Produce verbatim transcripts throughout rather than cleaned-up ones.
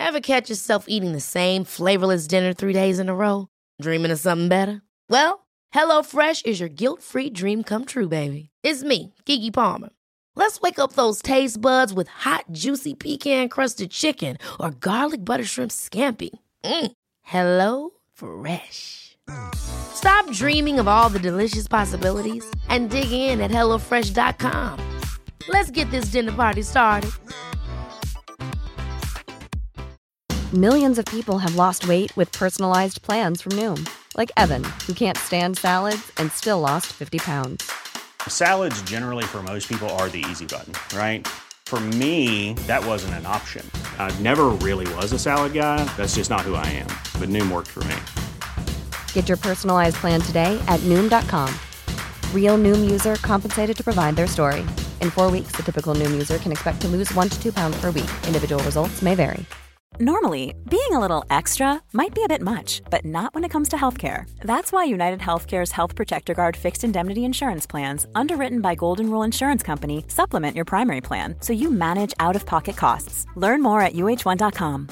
Ever catch yourself eating the same flavorless dinner three days in a row? Dreaming of something better? Well, HelloFresh is your guilt-free dream come true, baby. It's me, Keke Palmer. Let's wake up those taste buds with hot, juicy pecan-crusted chicken or garlic butter shrimp scampi. Mm. Hello Fresh. Stop dreaming of all the delicious possibilities and dig in at hello fresh dot com. Let's get this dinner party started. Millions of people have lost weight with personalized plans from Noom. Like Evan, who can't stand salads and still lost fifty pounds. Salads generally for most people are the easy button, right? For me, that wasn't an option. I never really was a salad guy. That's just not who I am. But Noom worked for me. Get your personalized plan today at Noom dot com. Real Noom user compensated to provide their story. In four weeks, the typical Noom user can expect to lose one to two pounds per week. Individual results may vary. Normally, being a little extra might be a bit much, but not when it comes to healthcare. That's why United Healthcare's Health Protector Guard fixed indemnity insurance plans, underwritten by Golden Rule Insurance Company, supplement your primary plan so you manage out-of-pocket costs. Learn more at u h one dot com.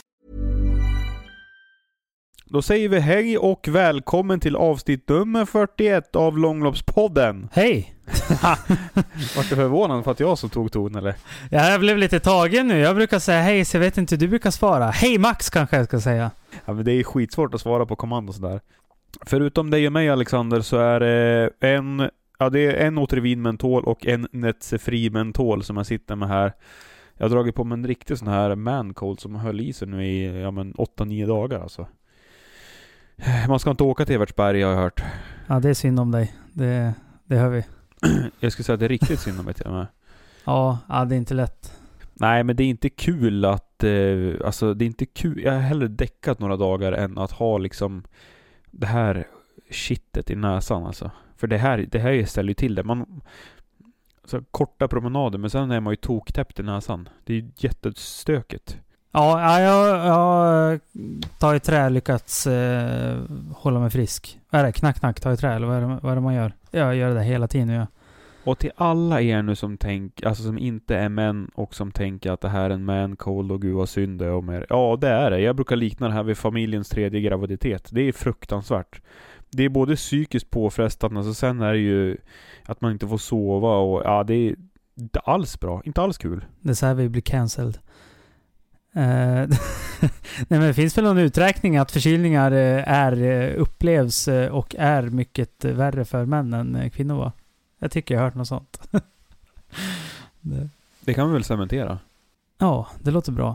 Då säger vi hej och välkommen till avsnitt nummer fyrtioett av Långloppspodden. Hej! Vart du förvånad för att jag som tog ton, eller? Ja, jag blev lite tagen nu. Jag brukar säga hej, så jag vet inte, du brukar svara. Hej Max kanske jag ska säga. Ja, men det är skitsvårt att svara på kommando sådär. Förutom dig och mig, Alexander, så är det en, ja, det är en Otrivin mentol och en Netsefri mentol som jag sitter med här. Jag har dragit på mig en riktig sån här man cold som höll i sig nu i ja, men åtta nio dagar alltså. Man ska inte åka till Evertsberg, jag har hört. Ja, det är synd om dig. Det, det hör vi. Jag skulle säga att det är riktigt synd om mig till och med. Ja, ja, det är inte lätt. Nej, men det är inte kul att eh, alltså det är inte kul. Jag har hellre däckat några dagar än att ha liksom det här shitet i näsan alltså. För det här det här ställer ju till det. Man så korta promenader, men sen är man ju toktäppt i näsan. Det är ju jättestökigt. Ja, jag, jag tar i trä lyckats eh, hålla mig frisk. Vad är det? Knack, knack, ta i trä, eller vad är det, vad är det man gör? Jag gör det hela tiden, ja. Och till alla er nu som tänk, alltså som inte är män och som tänker att det här är en man cold och gud vad synd det är om er. Ja, det är det. Jag brukar likna det här vid familjens tredje graviditet. Det är fruktansvärt. Det är både psykiskt påfrestande, alltså sen är det ju att man inte får sova och ja, det är inte alls bra. Inte alls kul. Det är så här vi blir cancelled. Uh, nej, men det finns väl någon uträkning att förkylningar är, upplevs och är mycket värre för män än kvinnor, va? Jag tycker jag har hört något sånt. det. det kan vi väl cementera. Ja, det låter bra.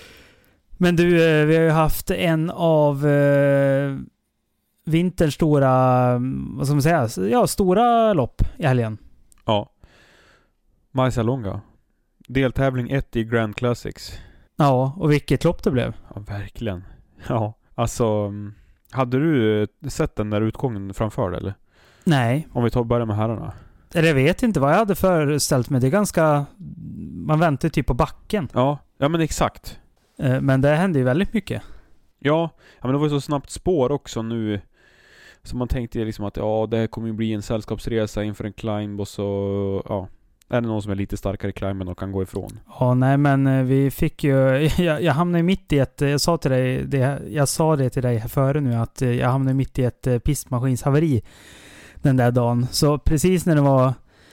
Men du, vi har ju haft en av uh, vinterns stora, vad ska man säga, ja, stora lopp i helgen. Ja. Marcialonga. Deltävling ett i Grand Classics. Ja, och vilket lopp det blev. Ja, verkligen. Ja, alltså hade du sett den där utgången framför dig, eller? Nej. Om vi tar börja med herrarna. Eller jag vet inte vad jag hade föreställt mig. Det är ganska, man väntar typ på backen. Ja, ja men exakt. Men det hände ju väldigt mycket. Ja, ja men det var ju så snabbt spår också nu. Så man tänkte liksom att ja, det här kommer ju bli en sällskapsresa inför en climb och så, ja. Är det någon som är lite starkare i climben och kan gå ifrån? Ja, nej, men vi fick ju... Jag, jag hamnade mitt i ett... Jag sa till dig... Det, jag sa det till dig här före nu, att jag hamnade mitt i ett pistmaskinshaveri den där dagen. Så precis när det var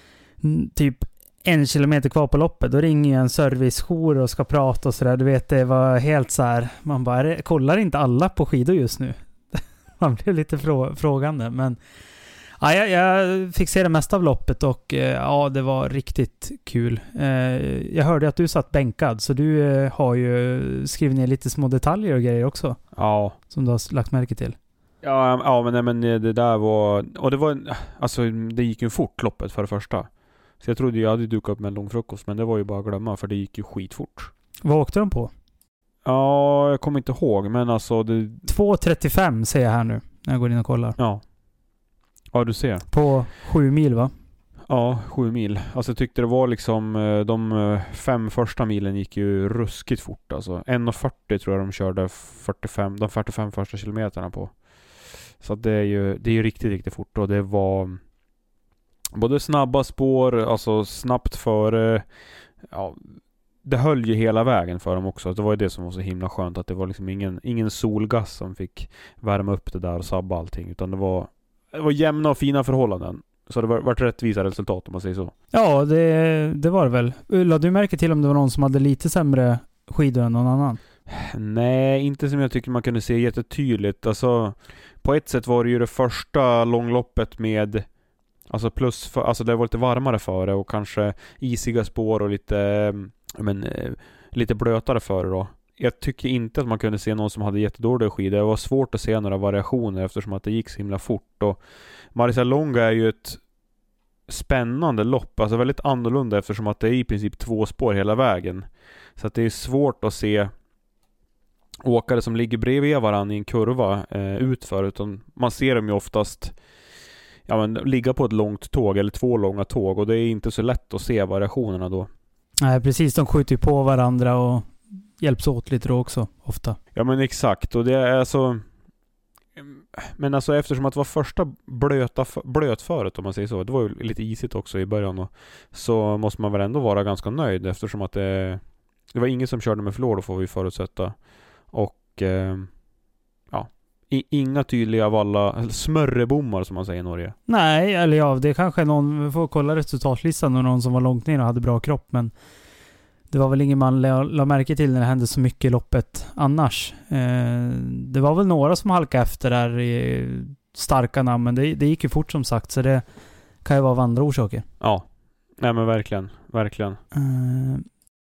typ en kilometer kvar på loppet, då ringer en servicejour och ska prata och sådär. Du vet, det var helt så här... Man bara, kollar inte alla på skidor just nu? Man blev lite frå, frågande, men... Ja, jag, jag fick se det mesta av loppet och eh, ja, det var riktigt kul. Eh, jag hörde att du satt bänkad, så du eh, har ju skrivit ner lite små detaljer och grejer också. Ja. Som du har lagt märke till. Ja, ja men, nej, men det där var... Och det var... Alltså, det gick ju fort loppet för det första. Så jag trodde jag hade dukat upp med en lång frukost, men det var ju bara att glömma, för det gick ju skitfort. Vad åkte de på? Ja, jag kommer inte ihåg, men alltså... Det... två trettiofem säger jag här nu, när jag går in och kollar. Ja. Ja, du ser. På sju mil, va? Ja, sju mil. Alltså jag tyckte det var liksom... De fem första milen gick ju ruskigt fort. Alltså en fyrtio tror jag de körde fyrtiofem, de fyrtiofem första kilometerna på. Så det är ju, det är ju riktigt, riktigt fort. Och det var både snabba spår, alltså snabbt före... Ja, det höll ju hela vägen för dem också. Det var ju det som var så himla skönt, att det var liksom ingen, ingen solgas som fick värma upp det där och sabba allting, utan det var, det var jämna och fina förhållanden. Så det var varit rättvisa resultat om man säger så. Ja, det, det var det väl. Ulla, du märker till om det var någon som hade lite sämre skidor än någon annan? Nej, inte som jag tycker man kunde se jättetydligt. Alltså, på ett sätt var det ju det första långloppet med, alltså plus för, alltså det var lite varmare före och kanske isiga spår och lite, men, lite blötare före då. Jag tycker inte att man kunde se någon som hade jättedåliga skidor. Det var svårt att se några variationer eftersom att det gick så himla fort. Och Marcialonga är ju ett spännande lopp, alltså väldigt annorlunda eftersom att det är i princip två spår hela vägen. Så att det är svårt att se åkare som ligger bredvid varandra i en kurva eh, utför, utan man ser dem ju oftast ja, men, ligga på ett långt tåg eller två långa tåg, och det är inte så lätt att se variationerna då. Nej, precis, de skjuter på varandra och hjälps åt lite då också, ofta. Ja men exakt, och det är så, men alltså eftersom att det var första blöta, blötföret om man säger så, det var ju lite isigt också i början, och så måste man väl ändå vara ganska nöjd eftersom att det, det var ingen som körde med flår, då får vi förutsätta. Och eh, ja, i, inga tydliga valla smörrebommar som man säger i Norge. Nej, eller ja, det är kanske någon, vi får kolla resultatlistan och någon som var långt ner och hade bra kropp, men det var väl ingen man la, la märke till när det hände så mycket i loppet annars. Eh, det var väl några som halkade efter där i starka namn, men det, det gick ju fort som sagt, så det kan ju vara av andra orsaker. Ja, nej men verkligen, verkligen. Eh,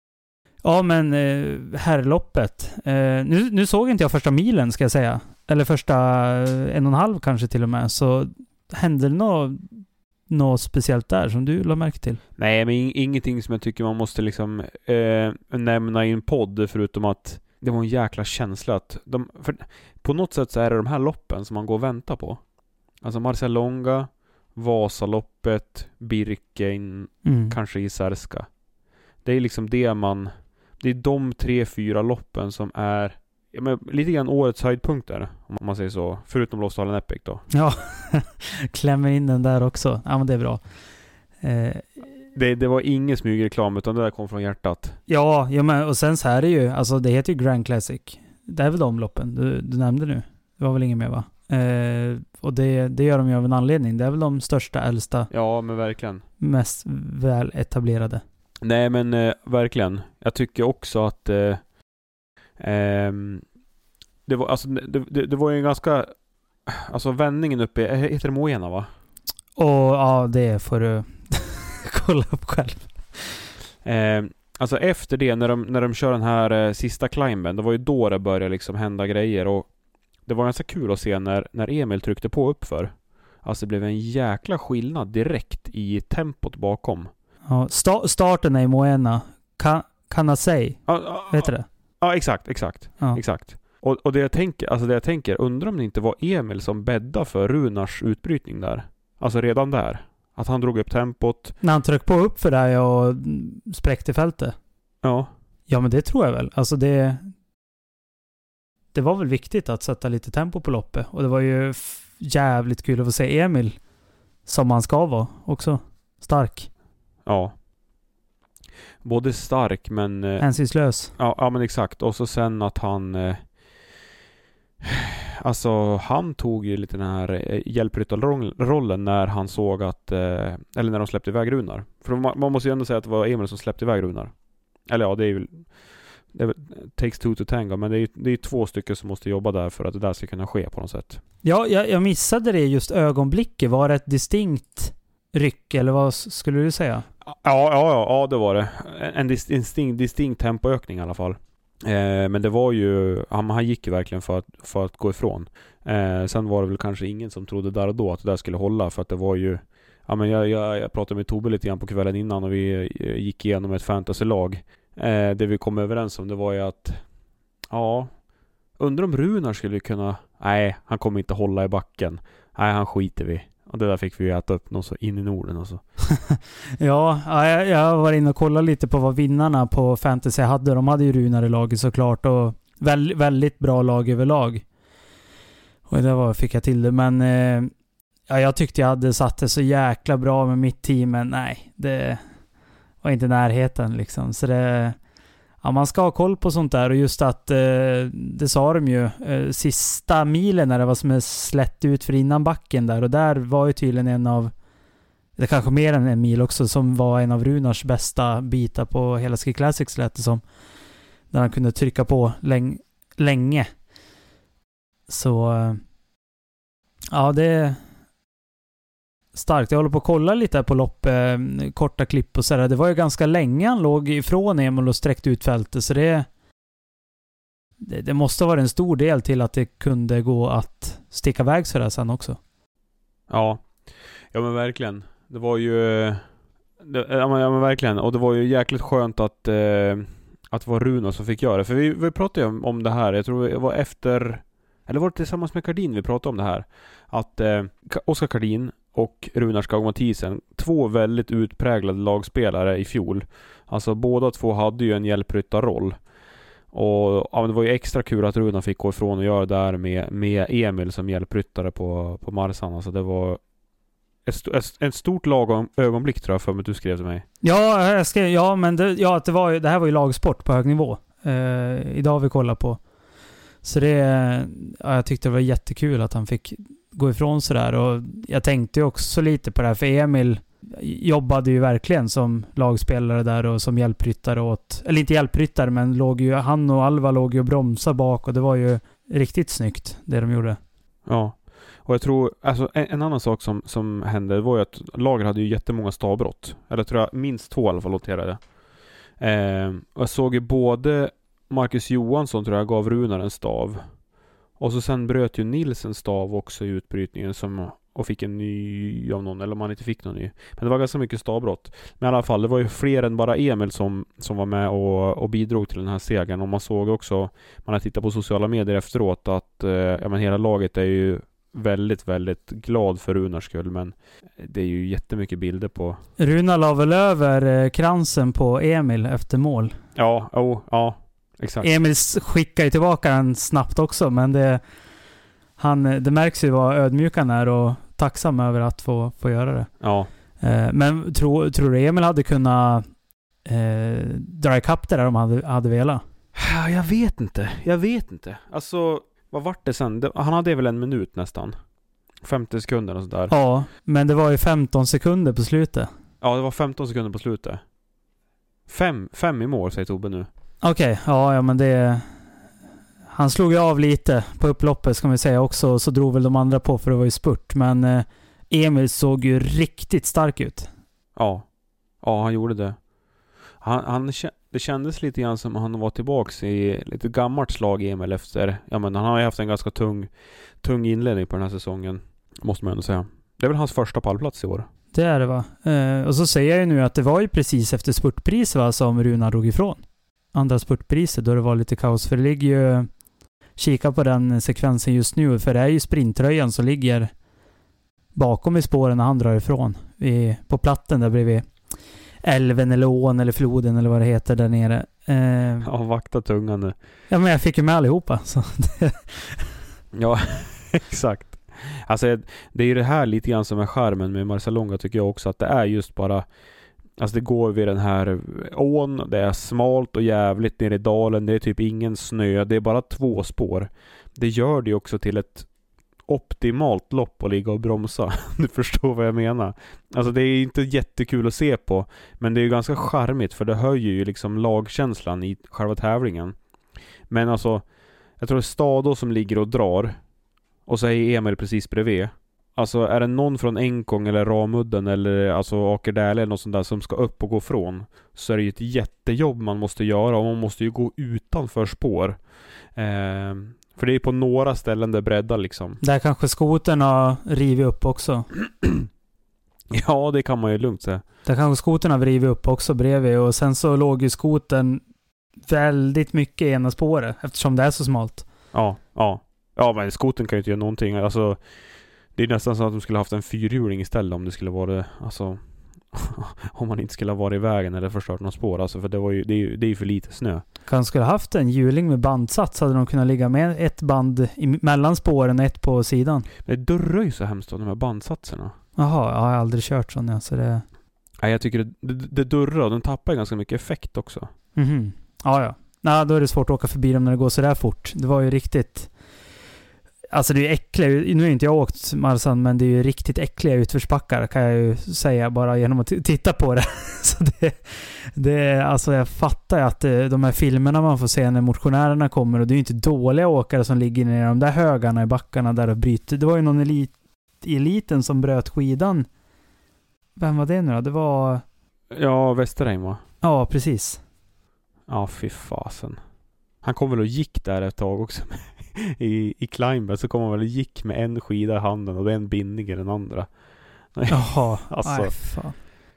ja men eh, herrloppet. Eh, nu, nu såg inte jag första milen ska jag säga. Eller första en och en halv kanske till och med. Så hände det något, något speciellt där som du la märke till? Nej, men ingenting som jag tycker man måste liksom eh, nämna i en podd, förutom att det var en jäkla känsla att de, för på något sätt så är det de här loppen som man går och väntar på. Alltså Marcialonga, Vasaloppet, Birken, mm. kanske Isärska. Det är liksom det man, det är de tre, fyra loppen som är ja, men lite grann årets höjdpunkter, om man säger så. Förutom Lofsdalen Epic då. Ja, klämmer in den där också. Ja, men det är bra. Eh, det, det var ingen smygreklam, utan det där kom från hjärtat. Ja, ja men, och sen så här är det ju, alltså det heter ju Grand Classic. Det är väl de loppen du, du nämnde nu. Det var väl ingen mer va? Eh, och det, det gör de ju av en anledning. Det är väl de största, äldsta. Ja, men verkligen. Mest väl etablerade. Nej, men eh, verkligen. Jag tycker också att eh, eh, det var alltså det, det, det var ju en ganska, alltså vändningen uppe, heter det Moena va? Och ja, det får du kolla upp själv. Eh, alltså efter det, när de, när de kör den här eh, sista climben, det var ju då det började liksom hända grejer, och det var ganska kul att se när, när Emil tryckte på uppför. Alltså det blev en jäkla skillnad direkt i tempot bakom. Ja, sta- starten är i Moena. Kan, kan jag säga? Ja, ja, vet du det? Ja, exakt, exakt. Ja. Exakt. Och, och det jag tänker, alltså det jag tänker, undrar om det inte var Emil som bäddade för Runars utbrytning där. Alltså redan där. Att han drog upp tempot. När han tryckte på upp för det och spräckte fältet. Ja. Ja, men det tror jag väl. Alltså det det var väl viktigt att sätta lite tempo på loppet. Och det var ju f- jävligt kul att få se Emil som han ska vara också. Stark. Ja. Både stark men... Eh, hänsynslös. Ja, ja, men exakt. Och så sen att han... Eh, alltså, han tog ju lite den här eh, hjälpryttarrollen när han såg att... Eh, eller när de släppte iväg Runar. För man, man måste ju ändå säga att det var Emil som släppte iväg Runar. Eller ja, det är ju... Det takes two to tango, men det är ju det är två stycken som måste jobba där för att det där ska kunna ske på något sätt. Ja, jag, jag missade det just ögonblicket. Var det ett distinkt ryck, eller vad skulle du säga? Ja, ja, ja, ja det var det. En distinkt, distinkt tempoökning i alla fall. Eh, men det var ju, han, han gick ju verkligen för att, för att gå ifrån. Eh, sen var det väl kanske ingen som trodde där och då att det där skulle hålla, för att det var ju, ja men jag, jag, jag pratade med Tobbe lite grann på kvällen innan och vi gick igenom ett fantasylag. Eh, det vi kom överens om, det var ju att ja, undrar om Runar skulle kunna, nej, han kommer inte hålla i backen. Nej, han skiter vi. Och det där fick vi ju äta upp något så in i Norden alltså. Ja, jag, jag var inne och kollade lite på vad vinnarna på fantasy hade. De hade ju Runar i laget såklart, och väl, väldigt bra lag överlag. Och det var, fick jag till det. Men eh, ja, jag tyckte jag hade satt det så jäkla bra med mitt team, men nej, det var inte närheten liksom. Så det, ja, man ska ha koll på sånt där. Och just att, eh, det sa de ju, eh, sista milen när det var som en slätt ut för innan backen där. Och där var ju tydligen en av, det kanske mer än en mil också, som var en av Runars bästa bitar på hela Ski Classics lät det som. Där han kunde trycka på läng- länge. Så ja, det är starkt. Jag håller på att kolla lite på lopp, eh, korta klipp och sådär. Det var ju ganska länge han låg ifrån Emil och sträckte ut fältet, så det, det det måste vara en stor del till att det kunde gå att sticka iväg så där sen också. Ja, ja men verkligen. Det var ju det, ja, men, ja men verkligen, och det var ju jäkligt skönt att eh, att det var Runar som fick göra det. För vi, vi pratade ju om, om det här, jag tror det var efter, eller var det tillsammans med Kardin vi pratade om det här, att eh, Oskar Kardin och Runar Skog-Mathisen, två väldigt utpräglade lagspelare i fjol. Alltså båda två hade ju en hjälpryttarroll. Och ja, det var ju extra kul att Runar fick gå ifrån och göra det där med, med Emil som hjälpryttare på, på Marsan. Alltså det var ett, ett, ett stort lag ögonblick tror jag för att du skrev till mig. Ja, jag skrev, ja men det, ja, det, var, det här var ju lagsport på hög nivå. Eh, idag har vi kollat på. Så det, ja, jag tyckte det var jättekul att han fick gå ifrån sådär. Och jag tänkte ju också lite på det här, för Emil jobbade ju verkligen som lagspelare där och som hjälpryttare åt, eller inte hjälpryttare, men låg ju, han och Alva låg ju och bromsade bak, och det var ju riktigt snyggt det de gjorde. Ja, och jag tror, alltså en, en annan sak som, som hände var ju att lager hade ju jättemånga stavbrott. Eller tror jag minst två i alla fall noterade. Eh, och jag såg ju både Marcus Johansson tror jag gav Runar en stav. Och så sen bröt ju Nils en stav också i utbrytningen som, och fick en ny av någon, eller om han inte fick någon ny. Men det var ganska mycket stavbrott. Men i alla fall, det var ju fler än bara Emil som, som var med och, och bidrog till den här segern. Och man såg också, man har tittat på sociala medier efteråt, att eh, ja, men hela laget är ju väldigt, väldigt glad för Runars skull. Men det är ju jättemycket bilder på... Runar la väl över kransen på Emil efter mål. Ja, oh, ja. Exakt. Emil skickar ju tillbaka den snabbt också, men det, han, det märks ju vad ödmjuk han är och tacksam över att få, få göra det. Ja. Eh, men tro, tror du Emil hade kunnat eh, dra ikapp det där om han hade, hade velat? Jag vet inte. Jag vet inte. Alltså, vad var det sen? Det, han hade väl en minut nästan. femtio sekunder och sådär. Ja, men det var ju femton sekunder på slutet. Ja, det var femton sekunder på slutet. Fem, fem i mål, säger Tobbe nu. Okej, okay, ja, ja men det... Han slog ju av lite på upploppet ska man säga också, så drog väl de andra på för det var ju spurt. Men eh, Emil såg ju riktigt stark ut. Ja, ja han gjorde det. Han, han, det kändes lite grann som han var tillbaks i lite gammalt slag Emil efter. Ja, men han har ju haft en ganska tung, tung inledning på den här säsongen, måste man ändå säga. Det är väl hans första pallplats i år. Det är det va. Eh, och så säger jag ju nu att det var ju precis efter spurtpris va, som Runar drog ifrån. Andra spurtpriset då det var lite kaos. För det ligger ju, kika på den sekvensen just nu, för det är ju sprintröjan som ligger bakom i spåren när han drar ifrån. I, på platten där bredvid älven eller ån eller floden eller vad det heter där nere. Eh, ja, vakta tungan nu. Ja, men jag fick ju med allihopa. Så ja, exakt. Alltså det är ju det här lite grann som är charmen med Marcialonga tycker jag också, att det är just bara, alltså det går vid den här ån, det är smalt och jävligt nere i dalen, det är typ ingen snö, det är bara två spår. Det gör det ju också till ett optimalt lopp att ligga och bromsa. Du förstår vad jag menar. Alltså det är inte jättekul att se på, men det är ju ganska charmigt för det höjer ju liksom lagkänslan i själva tävlingen. Men alltså, jag tror det är Stado som ligger och drar och så är Emil precis bredvid. Alltså är det någon från Enkong eller Ramudden eller alltså Akerdäle eller något sånt där som ska upp och gå från, så är det ju ett jättejobb man måste göra och man måste ju gå utanför spår. Eh, för det är på några ställen det breddar liksom. Där kanske skotern har rivit upp också. Ja, det kan man ju lugnt säga. Där kanske skotern har rivit upp också bredvid, och sen så låg ju skotern väldigt mycket i ena spåret eftersom det är så smalt. Ja, ja. Ja, men skotern kan ju inte göra någonting. Alltså det är nästan så att de skulle haft en fyrhjuling istället om det skulle vara det, alltså om man inte skulle ha varit i vägen eller förstört någon spår, alltså för det var ju det är ju, det är ju för lite snö. Kanske skulle ha haft en hjuling med bandsats, hade de kunnat ligga med ett band i, mellan spåren, ett på sidan. Det durrar ju så hemskt av de här bandsatserna. Jaha, jag har aldrig kört sån, så det... Nej, jag tycker det, det, det durrar och den tappar ganska mycket effekt också. Mhm. Ja, ja. Nej, då är det svårt att åka förbi dem när det går så där fort. Det var ju riktigt... Alltså det är ju äckliga... Nu har inte jag åkt Marsan, men det är ju riktigt äckliga utförsbackar kan jag ju säga bara genom att t- titta på det. Så det, det... Alltså jag fattar ju att det, de här filmerna man får se när motionärerna kommer, och det är ju inte dåliga åkare som ligger ner i de där högarna i backarna där och bryter. Det var ju någon elit, eliten som bröt skidan. Vem var det nu då? Det var... Ja, Westerheim va? Ja, precis. Ja, fy fasen. Han kom väl och gick där ett tag också. I, i Kleinberg så kom han väl och gick med en skida i handen och en bindning i den andra. Jaha, alltså. Nej, fan.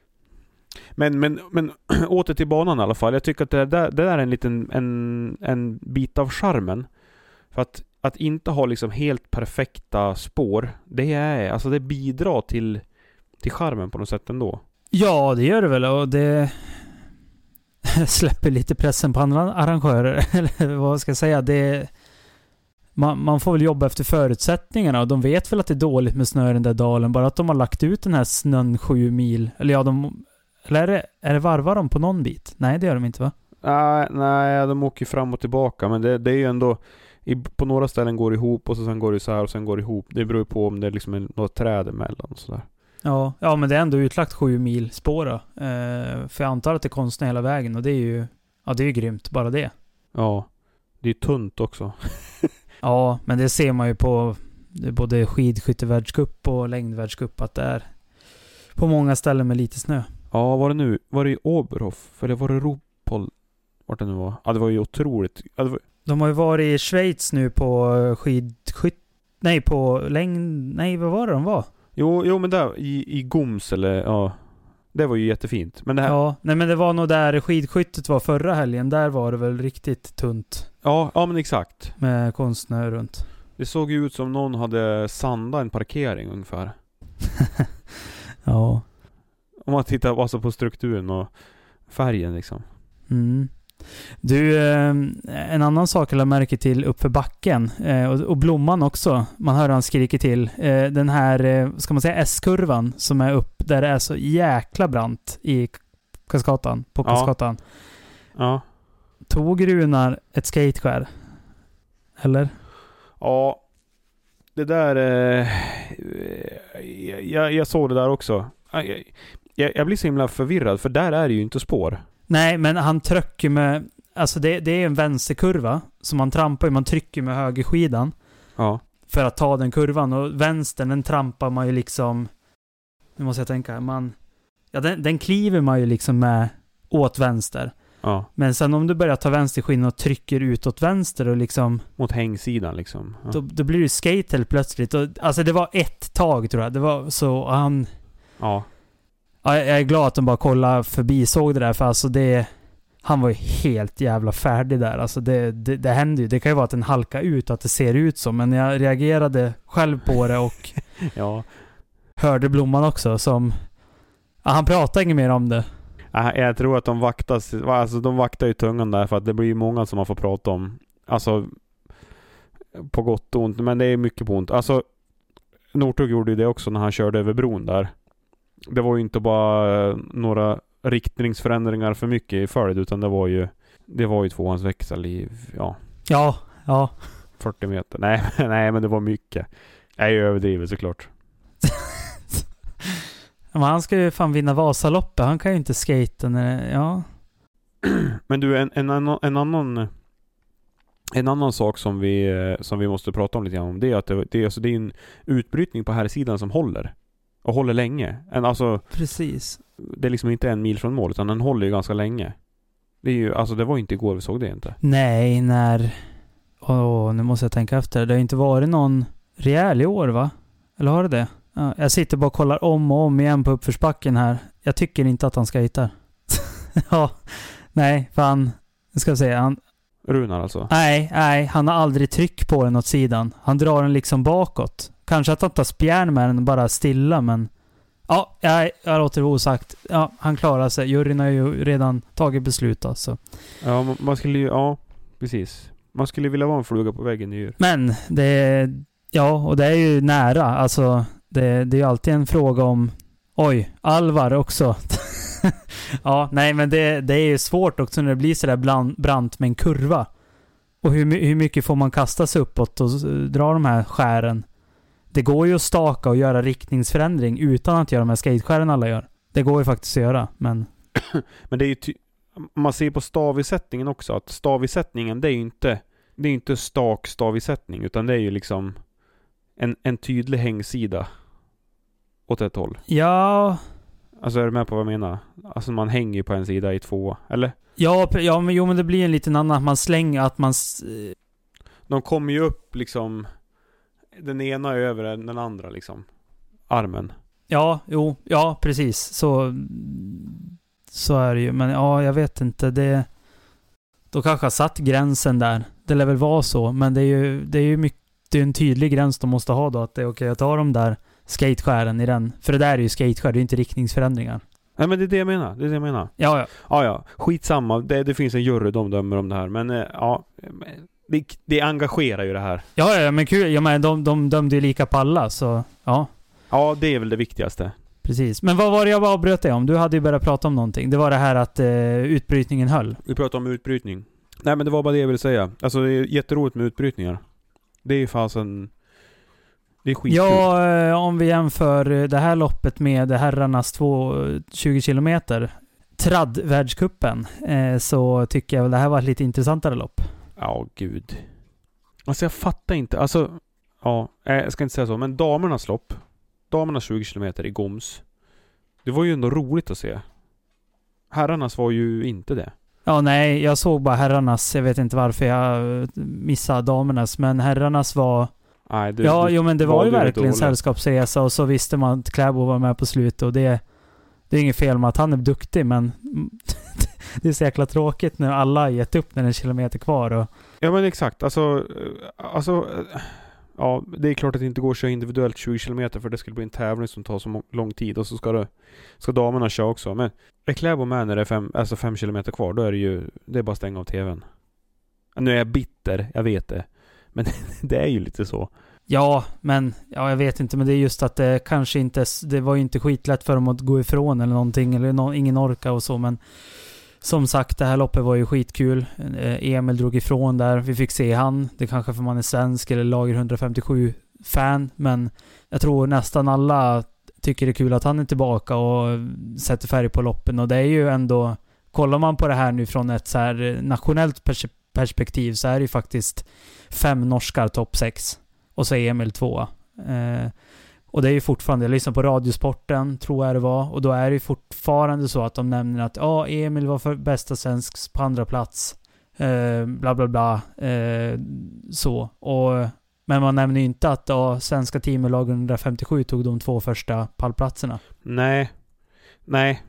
Men, men, men åter till banan i alla fall. Jag tycker att det där, det där är en liten en, en bit av charmen. För att, att inte ha liksom helt perfekta spår, det är alltså det bidrar till, till charmen på något sätt ändå. Ja, det gör det väl, och det släpper lite pressen på andra arrangörer. Eller vad ska jag säga? Det man, man får väl jobba efter förutsättningarna, och de vet väl att det är dåligt med snö i den där dalen. Bara att de har lagt ut den här snön sju mil. Eller ja, de... Eller är det, är det varvar de på någon bit? Nej, det gör de inte va? Nej, nej de åker fram och tillbaka. Men det, det är ju ändå... I, på några ställen går det ihop och så sen går det så här och sen går det ihop. Det beror på om det är liksom en, något träd emellan och sådär. Ja, ja, men det är ändå utlagt sju mil spår. Eh, för jag antar att det är konstnär hela vägen, och det är ju... Ja, det är ju grymt, bara det. Ja, det är tunt också. Ja, men det ser man ju på både skidskyttevärldscup och längdvärldscup att det är på många ställen med lite snö. Ja, var det nu? Var det i Oberhof? Eller var det Ruppol? Vart det nu var? Ja, det var ju otroligt. Ja, det var... De har ju varit i Schweiz nu på skidskytt... Nej, på längd... Nej, vad var det de var? Jo, jo men där i, i Goms eller... Ja, det var ju jättefint. Men det här... Ja, nej men det var nog där skidskyttet var förra helgen. Där var det väl riktigt tunt. Ja, ja men exakt. Med konstnär runt. Det såg ju ut som någon hade sandat en parkering ungefär. Ja. Om man tittar alltså på strukturen och färgen liksom. Mm. Du, eh, en annan sak jag lade märke till uppför backen eh, och, och blomman också. Man hör han skriker till. Eh, den här, eh, ska man säga S-kurvan som är upp där det är så jäkla brant i Kaskatan, på Kaskatan. Ja. Ja. Tog Runar ett skateskär? Eller? Ja. Det där... Eh, jag, jag såg det där också. Jag, jag, jag blir så himla förvirrad, för där är det ju inte spår. Nej, men han trycker med... Alltså det, det är en vänsterkurva som man trampar i. Man trycker med högerskidan. Ja. För att ta den kurvan. Och vänstern, den trampar man ju liksom... Nu måste jag tänka. Man, ja, den, den kliver man ju liksom med åt vänster. Ja. Men sen om du börjar ta vänsterskidan och trycker ut åt vänster och liksom... Mot hängsidan liksom. Ja. Då, då blir det skate helt plötsligt. Och, alltså det var ett tag tror jag. Det var så... Han... Ja. Ja, jag är glad att de bara kollade förbi, såg det där, för alltså det... Han var ju helt jävla färdig där. Alltså det, det, det hände ju. Det kan ju vara att den halkar ut och att det ser ut så. Men jag reagerade själv på det och ja. hörde Blomman också som... Ja, han pratade inget mer om det. Jag tror att de vaktas, alltså de vaktar ju tungan där, för att det blir många som man får prata om. Alltså på gott och ont, men det är mycket på ont. Alltså Northug gjorde ju det också när han körde över bron där. Det var ju inte bara några riktningsförändringar för mycket i följd, utan det var ju det var ju tvåans växel i ja. Ja, ja. fyrtio meter. Nej, nej, men det var mycket. Jag är ju överdrivet såklart. Men han ska ju fan vinna Vasaloppet. Han kan ju inte skata när, ja. Men du, en, en, annan, en annan en annan sak som vi som vi måste prata om lite grann om, det är att det, det, alltså, det är en utbrytning på här sidan som håller. Och håller länge. En, alltså, precis. Det är liksom inte en mil från mål, utan den håller ju ganska länge. Det är ju, alltså det var inte igår vi såg det inte. Nej, när... Åh, nu måste jag tänka efter. Det har inte varit någon rejäl i år, va? Eller har det det? Ja, jag sitter bara och kollar om och om igen på uppförsbacken här. Jag tycker inte att han ska hitta. Ja, nej, för han... Jag ska säga, han... Runar alltså? Nej, nej, han har aldrig tryck på den åt sidan. Han drar den liksom bakåt. Kanske att han tar spjärn med den bara stilla, men... Ja, jag, jag låter det osagt. Ja, han klarar sig. Juryn har ju redan tagit beslut alltså. Ja, man skulle ju... Ja, precis. Man skulle vilja vara en fluga på väggen i djur. Men det... Ja, och det är ju nära. Alltså, det, det är ju alltid en fråga om... Oj, Alvar också. Ja, nej men det, det är ju svårt också när det blir sådär bland, brant med en kurva. Och hur, hur mycket får man kasta sig uppåt och dra de här skären? Det går ju att staka och göra riktningsförändring utan att göra de här skateskären alla gör. Det går ju faktiskt att göra, men... Men det är ju... Ty- man ser på stavisättningen också, att stavisättningen, det är ju inte... Det är inte stak stavisättning, utan det är ju liksom en, en tydlig hängsida åt ett håll. Ja... Alltså är du med på vad jag menar? Alltså man hänger ju på en sida i två, eller? Ja, ja men, jo, men det blir en liten annan, att man slänger, att man... De kommer ju upp liksom den ena över den andra liksom. Armen. Ja, jo, ja, precis. Så, så är det ju. Men ja, jag vet inte. Det, då kanske har satt gränsen där. Det lär väl vara så. Men det är ju, det är ju mycket, det är en tydlig gräns de måste ha då. Att det är okej att ta de där skateskären i den. För det där är ju skateskär, det är inte riktningsförändringar. Nej, men det är det jag menar. Det är det jag menar. Ja, ja. Ja, ja. Skitsamma. Det, det finns en jury, de dömer om det här. Men ja, det, det engagerar ju det här. Ja, ja, men kul. Ja, men de, de dömde ju lika på alla, så ja. Ja, det är väl det viktigaste. Precis. Men vad var det jag avbröt dig om? Du hade ju börjat prata om någonting. Det var det här att eh, utbrytningen höll. Vi pratade om utbrytning. Nej, men det var bara det jag ville säga. Alltså det är jätteroligt med utbrytningar. Det är ju fasen... Det är skitkul. Ja, eh, om vi jämför det här loppet med herrarnas två tjugo kilometer tradd-världscupen, eh, så tycker jag väl det här var ett lite intressantare lopp. Ja, gud. Alltså jag fattar inte. Alltså, ja, jag ska inte säga så. Men damernas lopp, damernas tjugo kilometer i Goms, det var ju ändå roligt att se. Herrarnas var ju inte det. Ja, nej, jag såg bara herrarnas. Jag vet inte varför jag missade damernas, men herrarnas var... Nej, du, ja, du, jo, men det var ju verkligen dålig. Sällskapsresa, och så visste man att Kläbo var med på slutet, och det, det är inget fel med att han är duktig, men det är så jäkla tråkigt när alla har gett upp när det är en kilometer kvar. Och... Ja, men exakt. Alltså, alltså, ja, det är klart att det inte går att köra individuellt tjugo kilometer, för det skulle bli en tävling som tar så lång tid, och så ska, det, ska damerna köra också. Men är Kläbo med när det är fem, alltså fem kilometer kvar, då är det ju, det är bara att stänga av tvn. Nu är jag bitter, jag vet det. Men det är ju lite så. Ja, men ja, jag vet inte, men det är just att det kanske inte, det var ju inte skitlätt för dem att gå ifrån eller någonting, eller no, ingen orka och så, men som sagt, det här loppet var ju skitkul. Emil drog ifrån där, vi fick se han, det kanske för man är svensk eller lager hundrafemtiosju fan, men jag tror nästan alla tycker det är kul att han är tillbaka och sätter färg på loppen, och det är ju ändå, kollar man på det här nu från ett så här nationellt pers- perspektiv, så är det ju faktiskt fem norskar topp sex. Och så är Emil tvåa. Eh, och det är ju fortfarande, jag lyssnar på Radiosporten, tror jag det var. Och då är det ju fortfarande så att de nämner att ja, Emil var för bästa svensk på andra plats. Eh, bla bla bla. Eh, så. Och, men man nämner ju inte att ja, svenska teamet lag hundrafemtiosju tog de två första pallplatserna. Nej. Nej.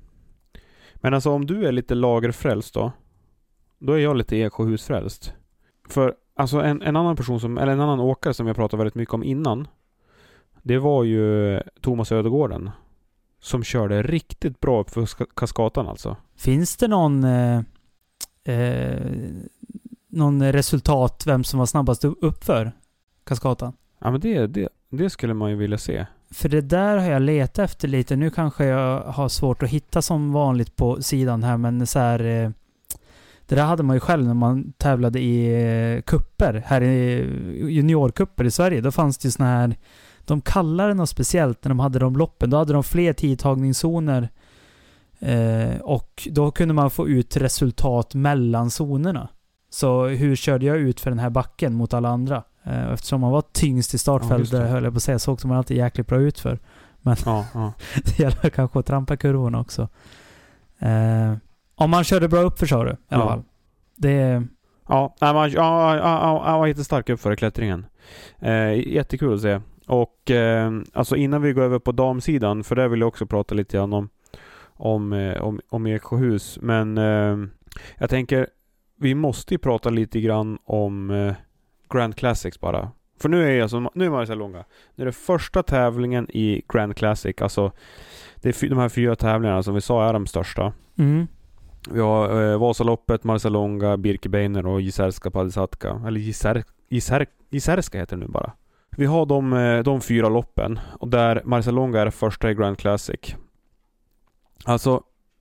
Men alltså om du är lite lagerfrälst då, då är jag lite Eksjöhusfrälst. För alltså en, en annan person som, eller en annan åkare som jag pratade väldigt mycket om innan, det var ju Thomas Ödegården, som körde riktigt bra upp för Kaskatan alltså. Finns det någon eh, eh, någon resultat vem som var snabbast upp för Kaskatan? Ja, men det, det, det skulle man ju vilja se. För det där har jag letat efter lite. Nu kanske jag har svårt att hitta som vanligt på sidan här, men så här, eh, det där hade man ju själv när man tävlade i eh, kupper här i juniorkupper i Sverige. Då fanns det ju såna här, de kallar det något speciellt när de hade de loppen. Då hade de fler tidtagningszoner eh, och då kunde man få ut resultat mellan zonerna. Så hur körde jag ut för den här backen mot alla andra? Eh, eftersom man var tyngst i startfältet, ja, höll jag på att säga, så åkte man alltid jäkligt bra ut för. Men ja, ja. det gäller kanske att trampa kurvorna också. Eh, om man körde bra upp för, så du, i alla ja. fall. Det Ja, ja, ja, ja, ja, var jättestark upp för klättringen. Eh, jättekul att se. Och eh, alltså innan vi går över på damsidan, för där vill jag också prata lite grann om om, eh, om, om Eksjöhus. Men eh, jag tänker, vi måste ju prata lite grann om eh, Grand Classics bara. För nu är jag så, nu är Marcialonga. Nu är det första tävlingen i Grand Classic. Alltså det är de här fyra tävlingarna som vi sa är de största. mm. Vi har eh, Vasaloppet, Marcialonga, Birkebeiner och Jizerska Padisatka. Eller Jizer, Jizer, Jizerska heter det nu bara. Vi har de, de fyra loppen. Och där Marcialonga är det första i Grand Classic. Alltså,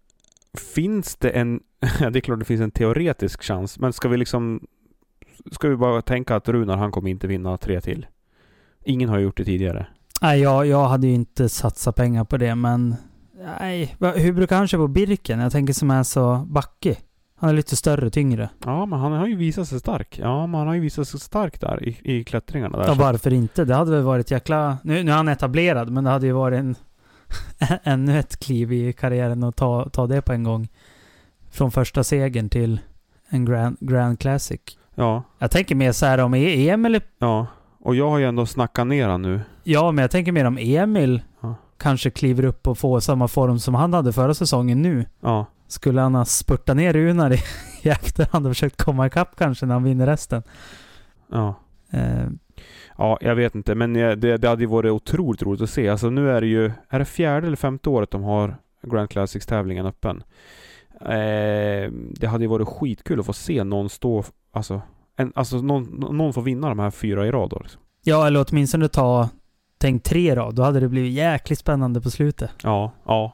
finns det en... det är klart det finns en teoretisk chans. Men ska vi liksom... Ska vi bara tänka att Runar, han kommer inte vinna tre till? Ingen har gjort det tidigare. Nej, jag, jag hade ju inte satsat pengar på det, men... Nej, hur brukar han köra på Birken? Jag tänker som är så backig. Han är lite större, tyngre. Ja, men han har ju visat sig stark. Ja, men han har ju visat sig stark där i, i klättringarna. Där, ja, så. Varför inte? Det hade väl varit jäkla... Nu, nu är han etablerad, men det hade ju varit en... ännu ett kliv i karriären att ta, ta det på en gång. Från första segern till en Grand, Grand Classic. Ja. Jag tänker mer så här om Emil... Ja, och jag har ju ändå snackat ner han nu. Ja, men jag tänker mer om Emil ja. kanske kliver upp och får samma form som han hade förra säsongen nu. Ja. Skulle han ha spurtat ner Runar i, i efterhand och försökt komma ikapp kanske när han vinner resten. Ja. Eh. Ja, jag vet inte. Men det, det hade ju varit otroligt roligt att se. Alltså nu är det ju... Är det fjärde eller femte året de har Grand Classics-tävlingen öppen? Eh, det hade ju varit skitkul att få se någon stå... Alltså, en, alltså någon, någon får vinna de här fyra i rad då, liksom. Ja, eller åtminstone ta... Tänk tre rad. Då hade det blivit jäkligt spännande på slutet. Ja, ja.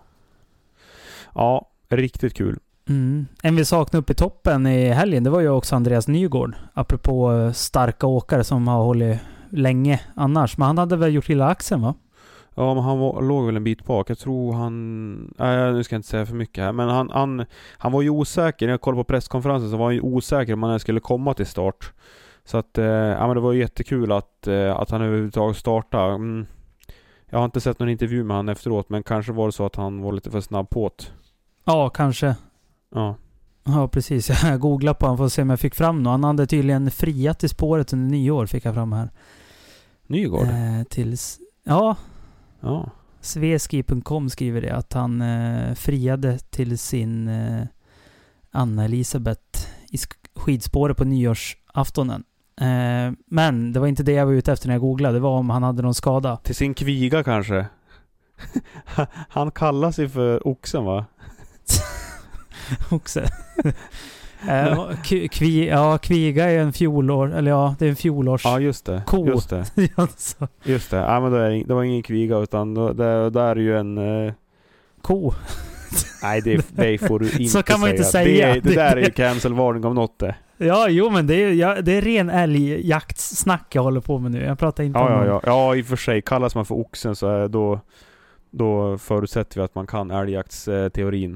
Ja, riktigt kul. Mm. En vi saknade upp i toppen i helgen, det var ju också Andreas Nygård. Apropå starka åkare som har hållit länge annars. Men han hade väl gjort hela axeln, va? Ja, men han var, låg väl en bit bak. Jag tror han... Nej, nu ska jag inte säga för mycket här. Men han, han, han var ju osäker. När jag kollade på presskonferensen så var han ju osäker om han skulle komma till start. Så att, eh, ja, men det var jättekul att, eh, att han överhuvudtaget startade. Mm. Jag har inte sett någon intervju med han efteråt, men kanske var det så att han var lite för snabb på det. Ja, kanske. Ja. Ja, precis. Jag googlade på honom för att se om jag fick fram något. Han hade tydligen friat i spåret under nyår, fick jag fram här. Nygård? Eh, tills... Ja. Ja. Sveski punkt com skriver det, att han eh, friade till sin eh, Anna Elisabeth i skidspåret på nyårsaftonen. Eh, men det var inte det jag var ute efter när jag googlade. Det var om han hade någon skada. Till sin kviga kanske. Han kallar sig för oxen, va? Oxe. eh, kvi, ja, kviga är en fjolår. Eller ja, det är en fjolårs. Ja, just det. Ko. Just det. Just det. Ja, men det, är, det var ingen kviga, utan det, det, det är ju en... Eh... Ko. Nej, det, det får du inte säga. Så kan man inte säga. Det, det där är ju cancel-varning om något det. Ja, jo, men det är, ja, det är ren älgjaktsnack jag håller på med nu. Jag pratar inte ja, om... Ja, ja, ja, i och för sig. Kallas man för oxen så är då, då förutsätter vi att man kan älgjaktsteorin.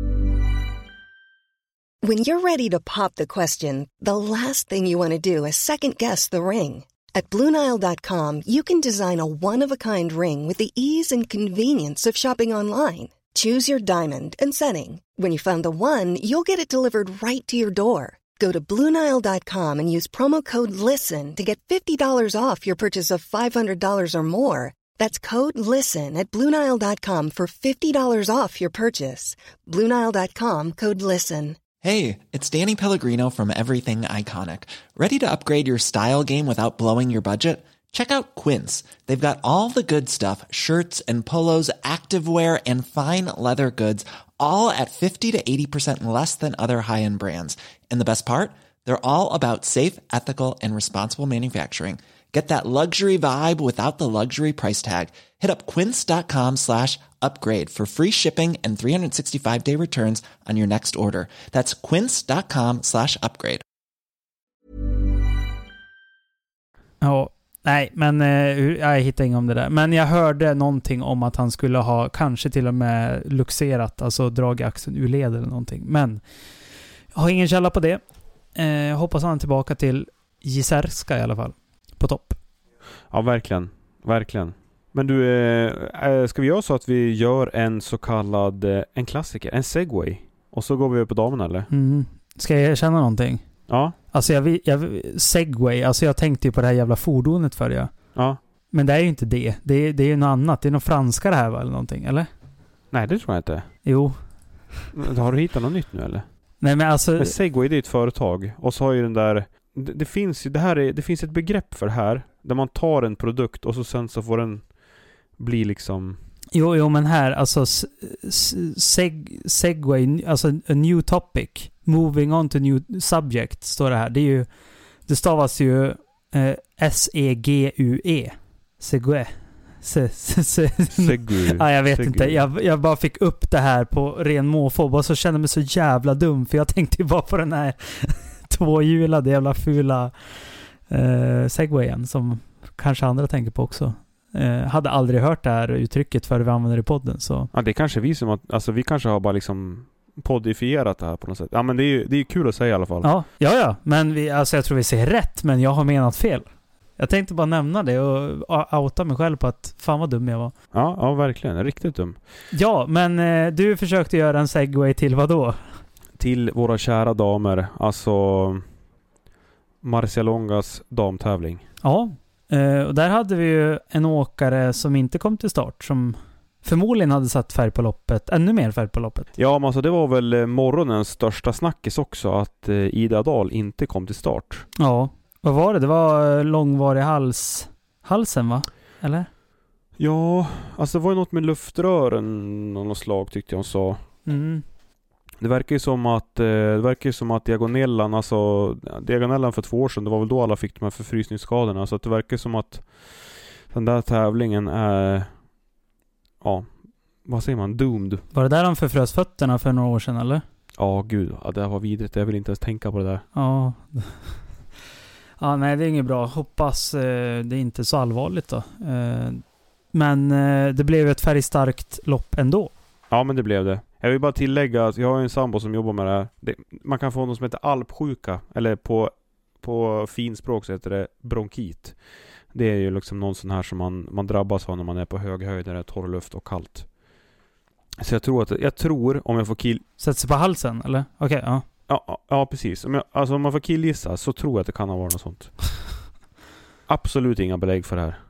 When you're ready to pop the question, the last thing you want to do is second-guess the ring. At Blue Nile dot com, you can design a one-of-a-kind ring with the ease and convenience of shopping online. Choose your diamond and setting. When you find the one, you'll get it delivered right to your door. Go to Blue Nile dot com and use promo code LISTEN to get fifty dollars off your purchase of five hundred dollars or more. That's code LISTEN at Blue Nile dot com for fifty dollars off your purchase. Blue Nile dot com, code LISTEN. Hey, it's Danny Pellegrino from Everything Iconic. Ready to upgrade your style game without blowing your budget? Check out Quince. They've got all the good stuff, shirts and polos, activewear, and fine leather goods, all at fifty to eighty percent less than other high-end brands. And the best part? They're all about safe, ethical, and responsible manufacturing. Get that luxury vibe without the luxury price tag. Hit up quince.com slash upgrade for free shipping and three sixty-five day returns on your next order. That's quince.com slash upgrade. Ja, nej, men eh, jag hittar inget om det där. Men jag hörde någonting om att han skulle ha kanske till och med luxerat, alltså dragit axeln ur led eller någonting. Men jag har ingen källa på det. Eh, jag hoppas han är tillbaka till Jizerska i alla fall. På topp. Ja, verkligen. Verkligen. Men du, eh, ska vi göra så att vi gör en så kallad, eh, en klassiker, en segway? Och så går vi upp på damen, eller? Mm. Ska jag erkänna någonting? Ja. Alltså jag, jag segway, alltså jag tänkte ju på det här jävla fordonet för jag. Ja. Men det är ju inte det. Det är, det är ju något annat. Det är något franska det här, va? Eller någonting, eller? Nej, det tror jag inte. Jo. Har du hittat något nytt nu, eller? Nej, men alltså... Men segway, det är ett företag. Och så har ju den där... Det, det finns ju, det här är, det finns ett begrepp för det här. Där man tar en produkt och så sen så får den bli liksom... Jo, jo, men här, alltså seg, segway, alltså a new topic, moving on to new subject, står det här. Det är ju, det stavas ju eh, S E G U E. Segway. Se, se, se. Segway. Ja, jag vet Segway. inte. Jag, jag bara fick upp det här på ren måfå. Och så kände mig så jävla dum. För jag tänkte ju bara på den här tvåhjulade jävla fula eh, segwayen. Som kanske andra tänker på också. Eh, hade aldrig hört det här uttrycket för vi använder det i podden. Så. Ja, det kanske vi som att, alltså vi kanske har bara liksom podifierat det här på något sätt. Ja, men det är ju det är kul att säga i alla fall. Ja, ja, ja. Men vi, alltså jag tror vi säger rätt. Men jag har menat fel. Jag tänkte bara nämna det och outa mig själv på att fan vad dum jag var. Ja, ja verkligen. Riktigt dum. Ja, men eh, du försökte göra en segway till vad då? Till våra kära damer. Alltså Marcialongas damtävling. Ja, eh, och där hade vi ju en åkare som inte kom till start. Som förmodligen hade satt färg på loppet. Ännu mer färg på loppet. Ja, men alltså det var väl morgonens största snackis också. Att eh, Ida Dahl inte kom till start. Ja. Vad var det? Det var långvarig hals... halsen, va? Eller? Ja, alltså det var ju något med luftrören av något slag tyckte jag hon sa. Mm. Det verkar ju som att eh, det verkar ju som att diagonellan, alltså diagonellan för två år sedan, det var väl då alla fick de här förfrysningsskadorna. Så att det verkar som att den där tävlingen är, ja, vad säger man, doomed. Var det där de förfrös fötterna för några år sedan, eller? Ja, gud, ja, det var vidrigt. Jag vill inte ens tänka på det där. Ja. Ja, nej, det är inget bra. Hoppas eh, det är inte så allvarligt då. Eh, men eh, det blev ett färgstarkt lopp ändå. Ja, men det blev det. Jag vill bara tillägga att jag har en sambo som jobbar med det här. Det, man kan få något som heter alpsjuka. Eller på, på finspråk så heter det bronkit. Det är ju liksom någon sån här som man, man drabbas av när man är på hög höjd, där det är torr luft och kallt. Så jag tror att, jag tror om jag får kill... Sätter sig på halsen, eller? Okej, okay, ja. Ja, ja, precis. Om jag, alltså om man får killgissa så tror jag att det kan ha varit något sånt. Absolut inga belägg för det här.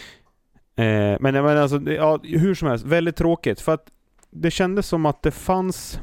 Eh, men, men alltså, det, ja, hur som helst, väldigt tråkigt. För att det kändes som att det fanns...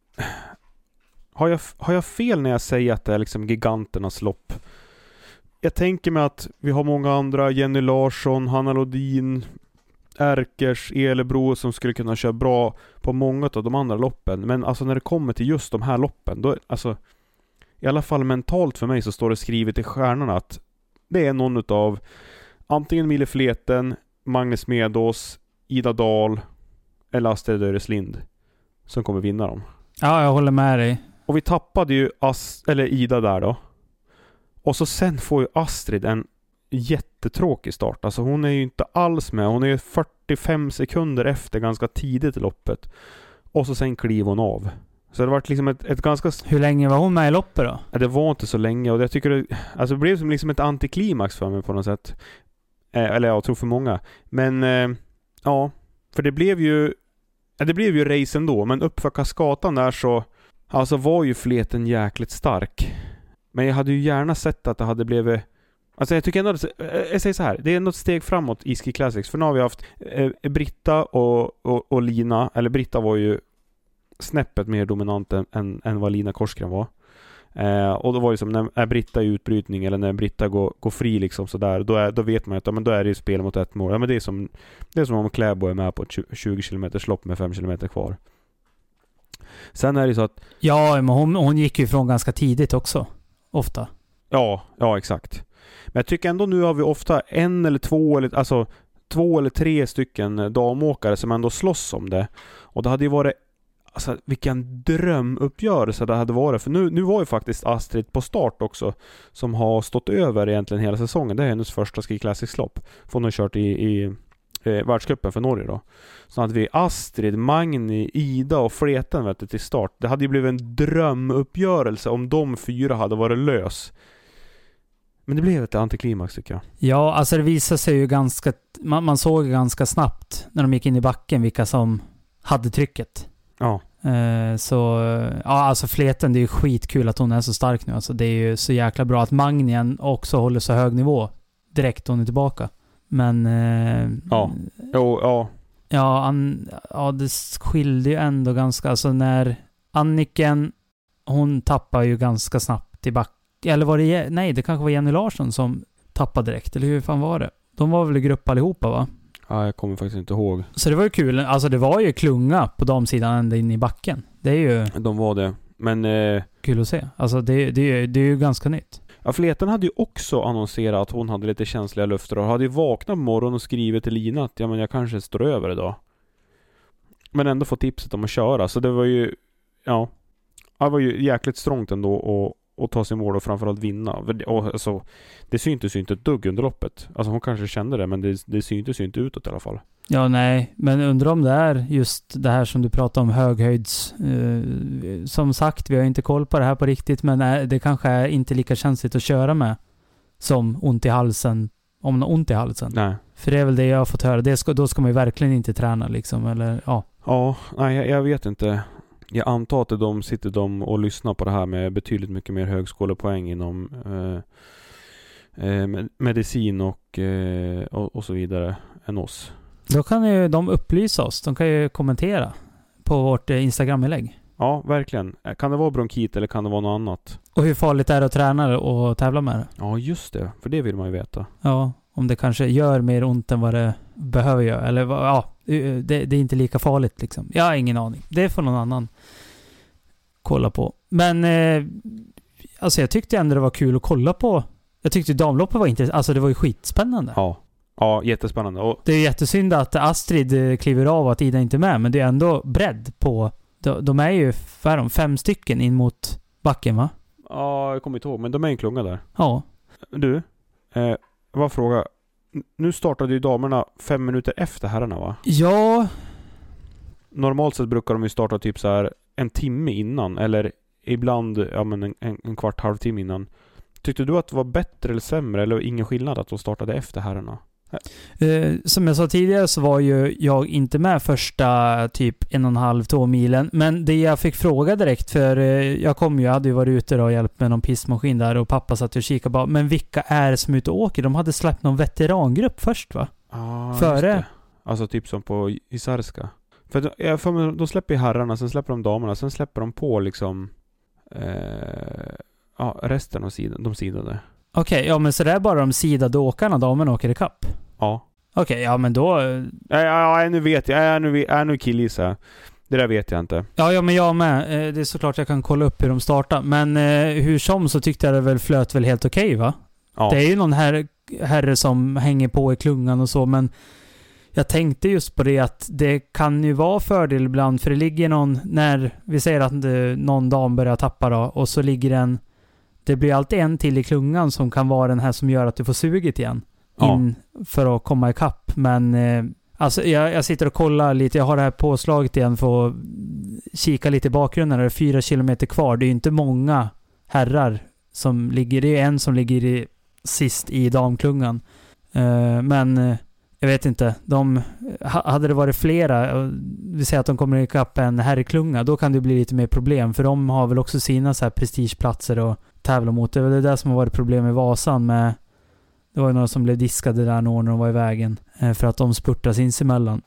Har jag, har jag fel när jag säger att det är liksom giganternas lopp? Jag tänker mig att vi har många andra, Jenny Larsson, Hanna Lodin, Erkers, Elebro som skulle kunna köra bra på många av de andra loppen. Men alltså när det kommer till just de här loppen, då, alltså, i alla fall mentalt för mig så står det skrivet i stjärnorna att det är någon av antingen Mille Fleten, Magnus Medås, Ida Dahl eller Astrid Öreslind som kommer vinna dem. Ja, jag håller med dig. Och vi tappade ju As- eller Ida där då. Och så sen får ju Astrid en jättetråkig start. Alltså hon är ju inte alls med. Hon är ju fyrtiofem sekunder efter ganska tidigt i loppet. Och så sen kliver hon av. Så det var liksom ett, ett ganska... Hur länge var hon med i loppet då? Ja, det var inte så länge. Och jag tycker det, alltså det blev som liksom ett antiklimax för mig på något sätt. Eh, eller jag tror för många. Men eh, ja, för det blev ju ja, det blev ju race ändå. Men upp för Kaskatan där så alltså var ju Fleten jäkligt stark. Men jag hade ju gärna sett att det hade blivit... Alltså jag tycker ändå... Jag säger så här. Det är något steg framåt i Ski Classics. För nu har vi haft eh, Britta och, och, och Lina. Eller Britta var ju snäppet mer dominant än, än vad Lina Korsgren var. Eh, och då var det som när Britta är utbrytning eller när Britta går, går fri liksom sådär. Då, är, då vet man att ja, men då är det ju spel mot ett mål. Ja, men det är som, det är som om Kläbo är med på ett tjugo kilometer lopp med fem kilometer kvar. Sen är det så att... Ja, men hon, hon gick ju ifrån ganska tidigt också. Ofta. Ja, ja exakt. Men jag tycker ändå nu har vi ofta en eller två eller, alltså, två eller tre stycken damåkare som ändå slåss om det. Och det hade ju varit alltså, vilken drömuppgörelse det hade varit. För nu, nu var ju faktiskt Astrid på start också som har stått över egentligen hela säsongen. Det är hennes första Ski Classics-lopp. För hon har kört i, i eh, världscupen för Norge då. Så hade vi Astrid, Magni, Ida och Fleten vet du, till start. Det hade ju blivit en drömuppgörelse om de fyra hade varit lös. Men det blev ett antiklimax tycker jag. Ja, alltså det visade sig ju ganska... Man, man såg ganska snabbt när de gick in i backen vilka som hade trycket. Ja. Eh, så... Ja, alltså Fleten, det är ju skitkul att hon är så stark nu. Alltså det är ju så jäkla bra att Magnien också håller så hög nivå direkt hon är tillbaka. Men... Eh, ja. Jo, ja. Ja, an, ja, det skilde ju ändå ganska... Alltså när Anniken, hon tappar ju ganska snabbt i backen. Eller var det... Nej, det kanske var Jenny Larsson som tappade direkt. Eller hur fan var det? De var väl i grupp allihopa, va? Ja, jag kommer faktiskt inte ihåg. Så det var ju kul. Alltså det var ju klunga på damsidan ända in i backen. Det är ju... De var det. Men... Eh... Kul att se. Alltså det, det, det är ju ganska nytt. Ja, Fleten hade ju också annonserat att hon hade lite känsliga lufter och hade ju vaknat på morgonen och skrivit till Lina att ja, men jag kanske står över idag. Men ändå få tipset om att köra. Så det var ju, ja, det var ju jäkligt strångt ändå att, att ta sig mål och framförallt vinna. Och alltså, det syntes ju inte ett dugg under loppet. Alltså hon kanske kände det, men det, det syntes ju inte utåt i alla fall. Ja, nej. Men undrar om det är just det här som du pratar om, höghöjds. Eh, som sagt, vi har inte koll på det här på riktigt, men är, det kanske är inte lika känsligt att köra med som ont i halsen, om man har ont i halsen. Nej. För det är väl det jag har fått höra. Det ska, då ska man ju verkligen inte träna liksom, eller ja. Ja, nej, jag, jag vet inte. Jag antar att de sitter de och lyssnar på det här med betydligt mycket mer högskolepoäng inom eh, eh, medicin och, eh, och, och så vidare än oss. Då kan ju de upplysa oss. De kan ju kommentera på vårt eh, Instagram-inlägg. Ja, verkligen. Kan det vara bronkit eller kan det vara något annat? Och hur farligt är det att träna och tävla med det? Ja, just det. För det vill man ju veta. Ja, om det kanske gör mer ont än vad det behöver göra. Eller ja, det, det är inte lika farligt liksom. Jag har ingen aning. Det får någon annan kolla på. Men eh, alltså jag tyckte ändå det var kul att kolla på. Jag tyckte damloppet var inte, alltså det var ju skitspännande. Ja. Ja, jättespännande. Och det är jättesynd att Astrid kliver av och att Ida inte är med, men det är ändå bredd på, de, de är ju fem, fem stycken in mot backen, va? Ja, jag kommer inte ihåg, men de är en klunga där. Ja. Du, eh, vad fråga? Nu startade ju damerna fem minuter efter herrarna, va? Ja. Normalt sett brukar de ju starta typ så här en timme innan, eller ibland ja, men en, en, en kvart, halvtimme innan. Tyckte du att det var bättre eller sämre, eller ingen skillnad att de startade efter herrarna? Eh, som jag sa tidigare så var ju jag inte med första typ en och en halv, två milen. Men det jag fick fråga direkt, för eh, jag kom ju, jag hade ju varit ute och hjälpt med någon pissmaskin där och pappa satt och kikade bara, men vilka är det som är ute och åker? De hade släppt någon veterangrupp först, va? Ah, Före. Alltså typ som på Isarska. För de, jag för mig, de släpper ju herrarna, sen släpper de damerna, sen släpper de på liksom eh, ja, resten av sidan, de sidade. Okej, okay, ja men så det är bara de sidade åkarna, damerna åker i kapp. Ja. Okej, okay, ja men då... Ja, ja, ja nu vet jag. Ja, nu, ja, nu killgissar. Det där vet jag inte. Ja, ja, men jag med. Det är såklart jag kan kolla upp hur de startar. Men eh, hur som så tyckte jag det väl flöt väl helt okej, okay, va? Ja. Det är ju någon herre, herre som hänger på i klungan och så, men jag tänkte just på det att det kan ju vara fördel ibland, för det ligger någon, när vi säger att någon dam börjar tappa då, och så ligger en, det blir alltid en till i klungan som kan vara den här som gör att du får suget igen. In ja. För att komma ikapp. Men eh, alltså jag, jag sitter och kollar lite. Jag har det här påslaget igen för att kika lite i bakgrunden. Det är fyra kilometer kvar. Det är ju inte många herrar som ligger. Det är en som ligger i, sist i damklungan. Eh, men eh, jag vet inte. De, hade det varit flera, vi säger att de kommer ikapp en herrklunga, då kan det bli lite mer problem. För de har väl också sina så här prestigeplatser och tävla mot. Det är väl det där som har varit problem i Vasan med. Det var ju några som blev diskade där när de var i vägen. Eh, för att de spurtar sinsemellan.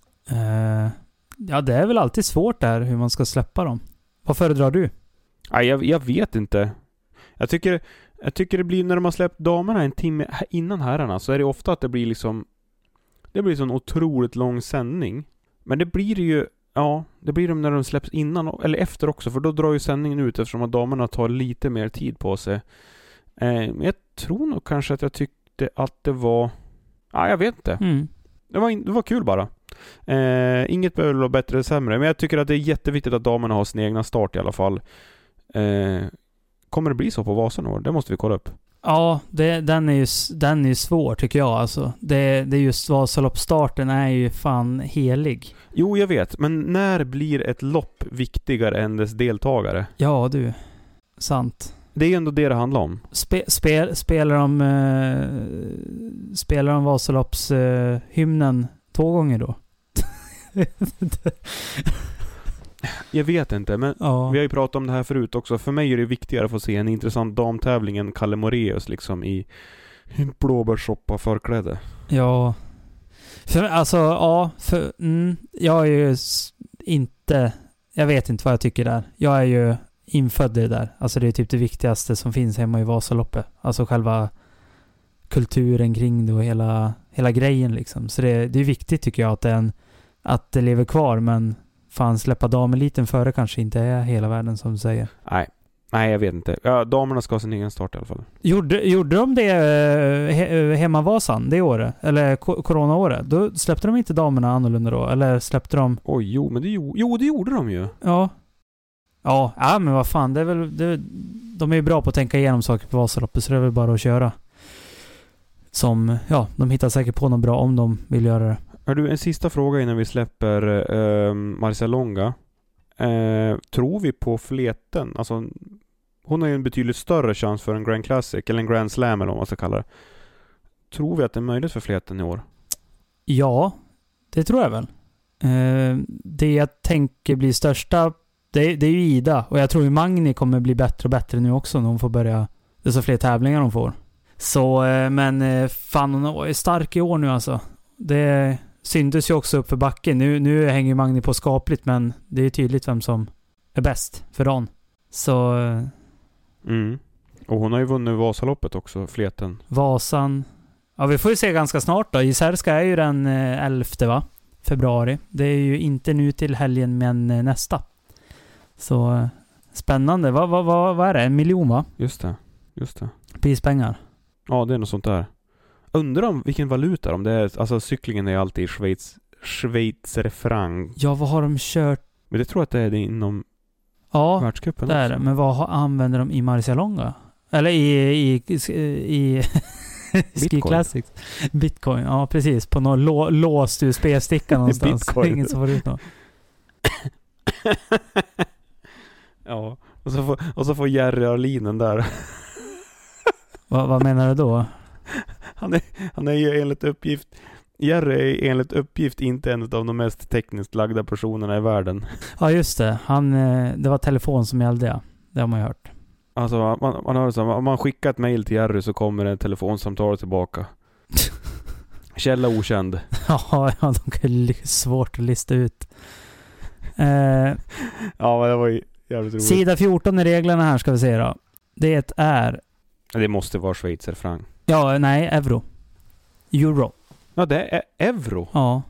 Eh, ja, det är väl alltid svårt där hur man ska släppa dem. Vad föredrar du? Nej, jag, jag vet inte. Jag tycker, jag tycker det blir när de har släppt damerna en timme innan herrarna, så är det ofta att det blir liksom det blir sån otroligt lång sändning. Men det blir ju, ja, det blir de när de släpps innan eller efter också, för då drar ju sändningen ut eftersom att damerna tar lite mer tid på sig. Eh, jag tror nog kanske att jag tyckte att det var... Ja, jag vet inte. Mm. Det, var, det var kul bara. Eh, inget behöver vara bättre eller sämre. Men jag tycker att det är jätteviktigt att damerna har sin egna start i alla fall. Eh, kommer det bli så på Vasan år? Det måste vi kolla upp. Ja, det, den är ju den är svår tycker jag. Alltså. Det, det är just Vasaloppsstarten är ju fan helig. Jo, jag vet. Men när blir ett lopp viktigare än dess deltagare? Ja, du. Sant. Det är ändå det det handlar om. Spe, spel, spelar de eh, spelar de Vasalopps eh, hymnen två gånger då? Jag vet inte, men ja. Vi har ju pratat om det här förut också. För mig är det viktigare att få se en intressant damtävling än Kalle Moraeus liksom i en blåbärssoppa förkläde. Ja. För, alltså, ja. För, mm, jag är ju inte... Jag vet inte vad jag tycker där. Jag är ju infödd i det där. Alltså det är typ det viktigaste som finns hemma i Vasaloppet. Alltså själva kulturen kring det och hela, hela grejen liksom. Så det, det är viktigt tycker jag att, den, att det lever kvar, men fan släppa dameliten före kanske inte är hela världen som du säger. Nej, Nej, jag vet inte. Ja, damerna ska ha sin egen start i alla fall. Gjorde, gjorde de det eh, he, hemma Vasan det året? Eller ko- coronaåret? Då släppte de inte damerna annorlunda då? Eller släppte de... Oj, jo, men det, jo, det gjorde de ju. Ja. Ja, ja men vad fan. Det är väl, det, de är ju bra på att tänka igenom saker på Vasaloppet, så det är väl bara att köra. Som, ja, de hittar säkert på något bra om de vill göra det. Har du en sista fråga innan vi släpper eh, Marcialonga? Eh, tror vi på Fleten? Alltså, hon har ju en betydligt större chans för en Grand Classic eller en Grand Slam eller vad man ska kalla det. Tror vi att det är möjligt för Fleten i år? Ja, det tror jag väl. Eh, det jag tänker blir största, det, det är ju Ida. Och jag tror ju Magni kommer bli bättre och bättre nu också när hon får börja, desto fler tävlingar hon får. Så, eh, men eh, fan, hon är stark i år nu alltså. Det syntes ju också upp för backen. Nu, nu hänger Magni på skapligt, men det är tydligt vem som är bäst för dagen. Så... Eh, mm. Och hon har ju vunnit Vasaloppet också, Fleten. Vasan. Ja, vi får ju se ganska snart då. Isärska är ju den elfte va? Februari. Det är ju inte nu till helgen, men nästa. Så spännande. Vad vad vad vad är det? En miljon va? Just det. Just det. Prispengar. Ja, det är något sånt där. Undrar om vilken valuta om det är, alltså cyklingen är alltid i Schweiz, schweizerfranc. Ja, vad har de kört? Men det tror jag att det är det inom ja, världscupen det är det. Men vad har, använder de i Marcialonga? Eller i i i, i Ski Classics. Bitcoin. Ja, precis. På någon lå, låst U S B-sticka någonstans. Bitcoin. Ingen som får ut något. Ja, och så får, och så får Jerry Arlinen där. Va, vad menar du då? Han är, han är ju enligt uppgift Jerry är enligt uppgift inte en av de mest tekniskt lagda personerna i världen. Ja, just det. Han, det var telefon som gällde, ja. Det har man ju hört. Alltså, man, man hör så, om man skickar ett mejl till Jerry så kommer ett telefonsamtal tillbaka. Källa okänd. Ja, ja, de kan ju svårt att lista ut. Eh, ja, men det var ju jävligt roligt. Sida fjorton i reglerna här ska vi se då. Det är... Det måste vara schweizerfranc. Ja, nej, euro. Euro. Ja, det är euro. Ja.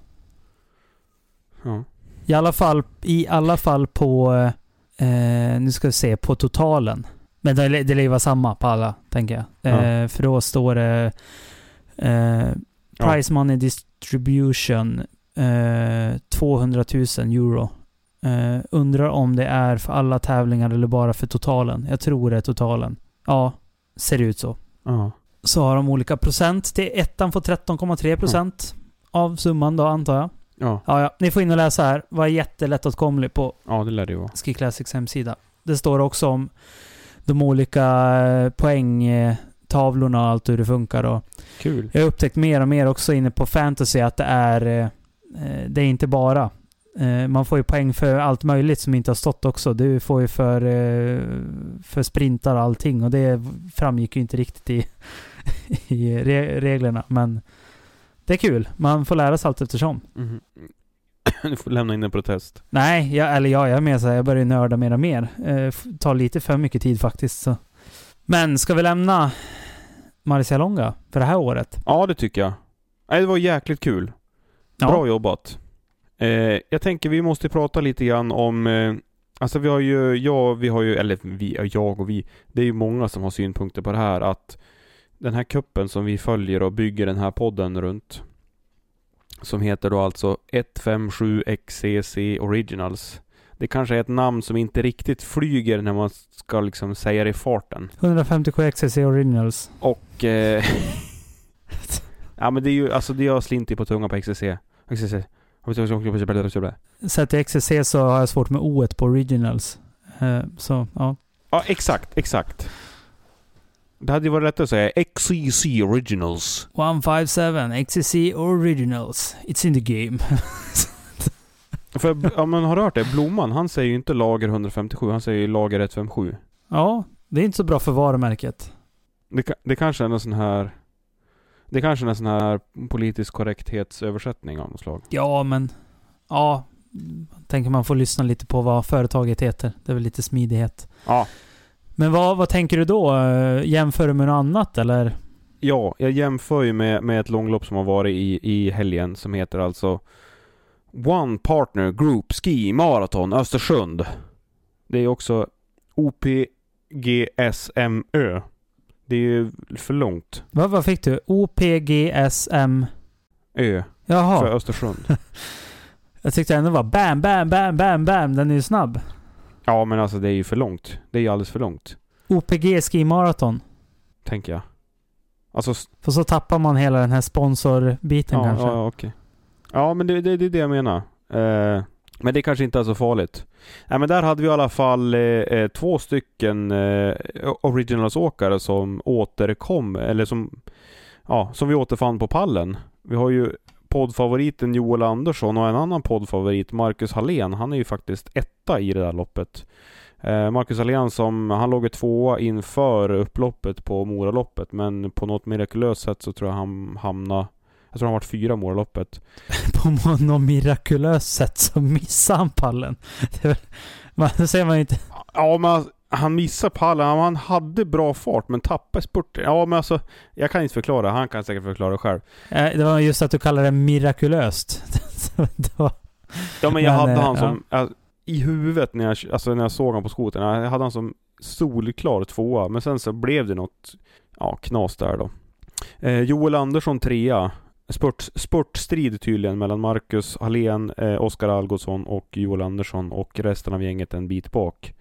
Ja. I alla fall, i alla fall på... Eh, nu ska vi se, på totalen. Men det, det lever samma på alla, tänker jag. Eh, ja. För då står det... Eh, price ja. Money distribution eh, tvåhundratusen euro. Eh, undrar om det är för alla tävlingar eller bara för totalen. Jag tror det är totalen. Ja, ser det ut så. Ja. Så har de olika procent. Till ettan får tretton komma tre procent ja. Av summan då, antar jag. Ja. Ja, ja. Ni får in och läsa här. Var jättelätt åtkomlig på ja, det lär det vara. Ski Classics hemsida. Det står också om de olika poängtavlorna och allt hur det funkar. Och kul. Jag har upptäckt mer och mer också inne på fantasy att det är eh, det är inte bara eh, man får ju poäng för allt möjligt som inte har stått också. Du får ju för eh, för sprintar och allting, och det framgick ju inte riktigt i, i re- reglerna, men det är kul. Man får lära sig allt eftersom. Mm. Du får lämna in en protest. Nej, jag, eller ja, jag är med så här, jag börjar nörda mer och mer. Eh, tar lite för mycket tid faktiskt. Så. Men ska vi lämna Marcialonga för det här året? Ja, det tycker jag. Nej, det var jäkligt kul. Ja. Bra jobbat. Eh, jag tänker vi måste prata lite grann om... Eh, alltså vi har ju... Ja, vi har ju... Eller vi, jag och vi. Det är ju många som har synpunkter på det här. Att den här kuppen som vi följer och bygger den här podden runt, som heter då alltså ett fem sju X C C Originals. Det kanske är ett namn som inte riktigt flyger när man ska liksom säga det i farten. etthundrafemtiosju X C C Originals. Och... Eh, ja, men det är ju... Alltså det har slintit på tunga på X C C. X C C. Så till X C C så har jag svårt med O på Originals. Uh, så, ja. Ja, exakt, exakt. Det hade ju varit lättare att säga X C C Originals. one five seven X C C Originals. It's in the game. För, ja, men har du hört det? Blomman, han säger ju inte lager etthundrafemtiosju, han säger ju lager etthundrafemtiosju. Ja, det är inte så bra för varumärket. Det, det kanske är en sån här... Det kanske är en sån här politisk korrekthetsöversättning av något slag. Ja, men... Ja, tänker man får lyssna lite på vad företaget heter. Det är väl lite smidighet. Ja. Men vad, vad tänker du då? Jämför du med något annat, eller? Ja, jag jämför ju med, med ett långlopp som har varit i, i helgen som heter alltså One Partner Group Ski Marathon Östersund. Det är också O P G S M Ö. Det är för långt. Vad, vad fick du? O P G S M Ö. Jaha. För Östersund. Jag tyckte ändå var bam, bam, bam, bam, bam. Den är ju snabb. Ja, men alltså det är ju för långt. Det är ju alldeles för långt. O P G Ski Marathon. Tänker jag. Alltså... För så tappar man hela den här sponsorbiten ja, kanske. Ja, okej. Ja, men det, det, det är det jag menar. Eh, men det kanske inte är så farligt. Nej, men där hade vi i alla fall eh, två stycken eh, originalsåkare som återkom, eller som, ja, som vi återfann på pallen. Vi har ju poddfavoriten Joel Andersson och en annan poddfavorit, Marcus Hallén. Han är ju faktiskt etta i det där loppet. Eh, Marcus Hallén som, han låg ett tvåa inför upploppet på Moraloppet, men på något mirakulöst sätt så tror jag han hamnade, jag tror han varit fyra Moraloppet. På något mirakulöst sätt så missade han pallen. Det, väl, man, det säger man ju inte. Ja, men han missade pallen. Han hade bra fart men tappade spurten. Ja, men alltså, jag kan inte förklara. Han kan säkert förklara själv. Eh, det var just att du kallar det mirakulöst. Det var, ja, men jag men, hade eh, han som... ja. Jag, i huvudet när jag, alltså när jag såg han på skotern. Jag hade han som solklar tvåa. Men sen så blev det något ja, knas där då. Eh, Joel Andersson trea. Spurt, spurtstrid tydligen mellan Marcus Hallén, eh, Oskar Algotsson och Joel Andersson, och resten av gänget en bit bak.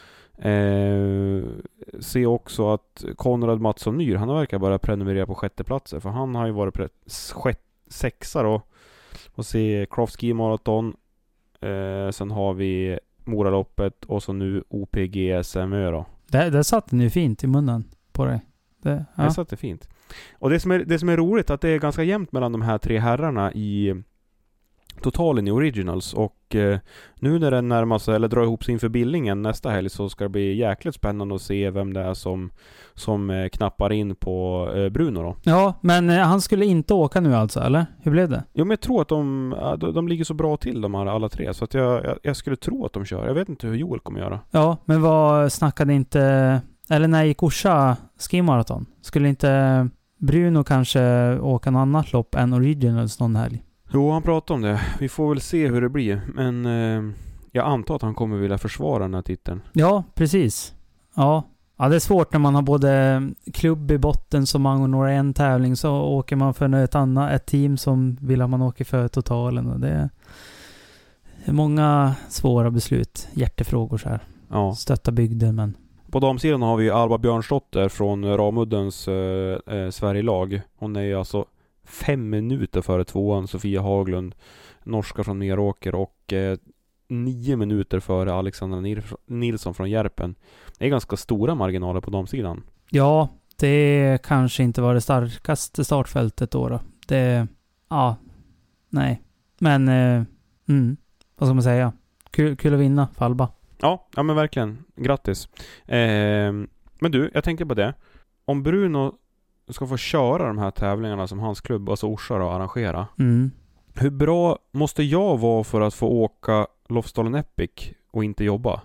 Eh, se också att Konrad Mattsson Myr, han verkar bara prenumerera på sjätte platser, för han har ju varit pre- sjätte, sexa då. Och se Craft Ski Marathon. Eh, sen har vi Moraloppet och så nu O P G S M Ö då. Där, där satt den ju fint i munnen på dig. Det, ja. Det satt det fint. Och det som, är, det som är roligt att det är ganska jämnt mellan de här tre herrarna i totalen i Originals, och eh, nu när den närmar sig eller drar ihop sig inför Billingen nästa helg så ska det bli jäkligt spännande att se vem det är som, som eh, knappar in på eh, Bruno då. Ja, men eh, han skulle inte åka nu alltså, eller? Hur blev det? Jo, men jag tror att de, de, de ligger så bra till de här alla tre, så att jag, jag, jag skulle tro att de kör. Jag vet inte hur Joel kommer göra. Ja, men vad snackade inte... Eller när gick Orsa skimaraton? Skulle inte Bruno kanske åka något annat lopp än Originals någon helg? Jo, han pratar om det. Vi får väl se hur det blir. Men eh, jag antar att han kommer vilja försvara den här titeln. Ja, precis. Ja. Ja, det är svårt när man har både klubb i botten som man når en tävling, så åker man för ett annat ett team som vill att man åker för totalen. Och det är många svåra beslut, hjärtefrågor så här. Ja. Stötta bygden, men... På damsidan har vi Alba Björnsdotter från Ramuddens eh, eh, Sverigelag. Hon är ju alltså fem minuter före tvåan, Sofia Haglund, norska från Meråker, och eh, nio minuter före Alexandra Nilsson från Järpen. Det är ganska stora marginaler på damsidan. Ja, det kanske inte var det starkaste startfältet då. då. Det, ja, nej. Men, eh, mm, vad ska man säga? Kul, kul att vinna för Alba. Ja, ja men verkligen. Grattis. Eh, men du, jag tänker på det. Om Bruno ska få köra de här tävlingarna som hans klubb, alltså Orsa då, arrangera. Mm. Hur bra måste jag vara för att få åka Lofsdalen Epic och inte jobba?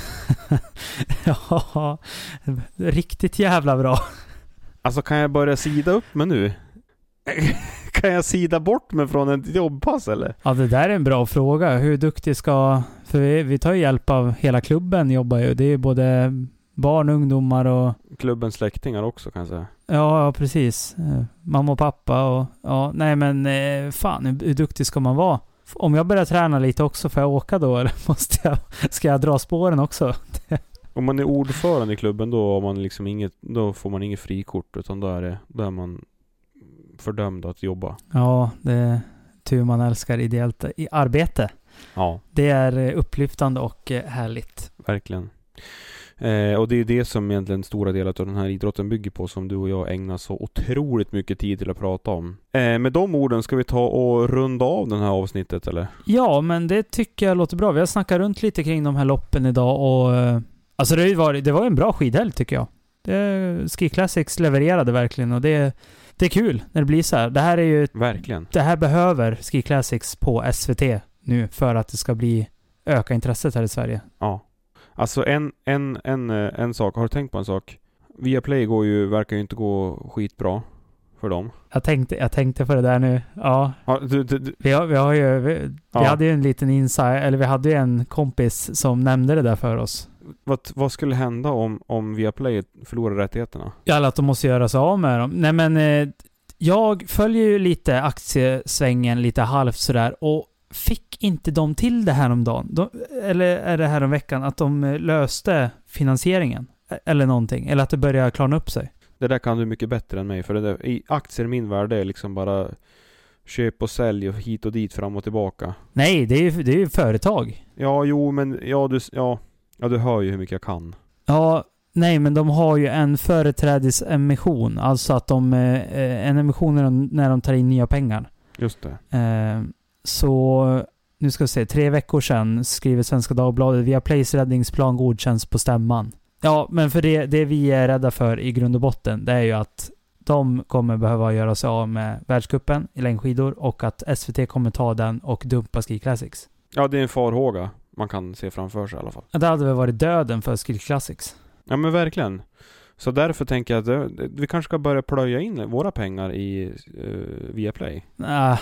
Ja, riktigt jävla bra. Alltså, kan jag börja sida upp med nu? Kan jag sida bort mig från ett jobbpass eller? Ja, det där är en bra fråga. Hur duktig ska... För vi, vi tar hjälp av hela klubben, jobbar ju. Det är både barn, ungdomar och... Klubbens släktingar också, kan jag säga. Ja, ja, precis. Mamma och pappa och... Ja, nej men fan, hur, hur duktig ska man vara? Om jag börjar träna lite också, får jag åka då? Eller måste jag... Ska jag dra spåren också? Om man är ordförande i klubben, då, har man liksom inget, då får man inget frikort, utan då är, det, då är man fördömd att jobba. Ja, det är tur man älskar ideellt i arbete. Ja. Det är upplyftande och härligt. Verkligen. Eh, och det är det som egentligen stora delar av den här idrotten bygger på, som du och jag ägnar så otroligt mycket tid till att prata om. Eh, med de orden ska vi ta och runda av den här avsnittet, eller? Ja, men det tycker jag låter bra. Vi har snackat runt lite kring de här loppen idag och alltså det var, det var en bra skidhelg tycker jag. Det, Ski Classics levererade verkligen, och det, det är kul när det blir så här. Det här är ju... Verkligen. Det här behöver Ski Classics på S V T nu för att det ska bli öka intresset här i Sverige. Ja. Alltså en, en, en, en sak, har du tänkt på en sak? Viaplay går ju, verkar ju inte gå skitbra för dem. Jag tänkte, jag tänkte på det där nu. Ja. ja du, du, du. Vi, har, vi har ju vi, ja. vi hade ju en liten insight, eller vi hade ju en kompis som nämnde det där för oss. Vad, vad skulle hända om, om Viaplay förlorar rättigheterna? Ja, att de måste göra sig av med dem. Nej, men eh, jag följer ju lite aktiesvängen lite halvt sådär och fick inte de till det här om dagen? De, eller är det här om veckan att de löste finansieringen? Eller någonting. Eller att det börjar klarna upp sig. Det där kan du mycket bättre än mig. För det där, i aktier min värld är liksom bara köp och sälj och hit och dit fram och tillbaka. Nej, det är ju det är ju företag. Ja, jo, men ja du, ja, ja, du hör ju hur mycket jag kan. Ja, nej, men de har ju en företrädesemission. Alltså att de, eh, en emission när de, när de tar in nya pengar. Just det. Eh, så nu ska vi se, tre veckor sedan skriver Svenska Dagbladet via Plays räddningsplan godkänns på stämman. Ja, men för det, det vi är rädda för i grund och botten, det är ju att de kommer behöva göra sig av med världscupen i längdskidor och att S V T kommer ta den och dumpa Ski Classics. Ja, det är en farhåga man kan se framför sig i alla fall. Det hade väl varit döden för Ski Classics. Ja, men verkligen. Så därför tänker jag att det, vi kanske ska börja plöja in våra pengar i uh, Viaplay. Ah.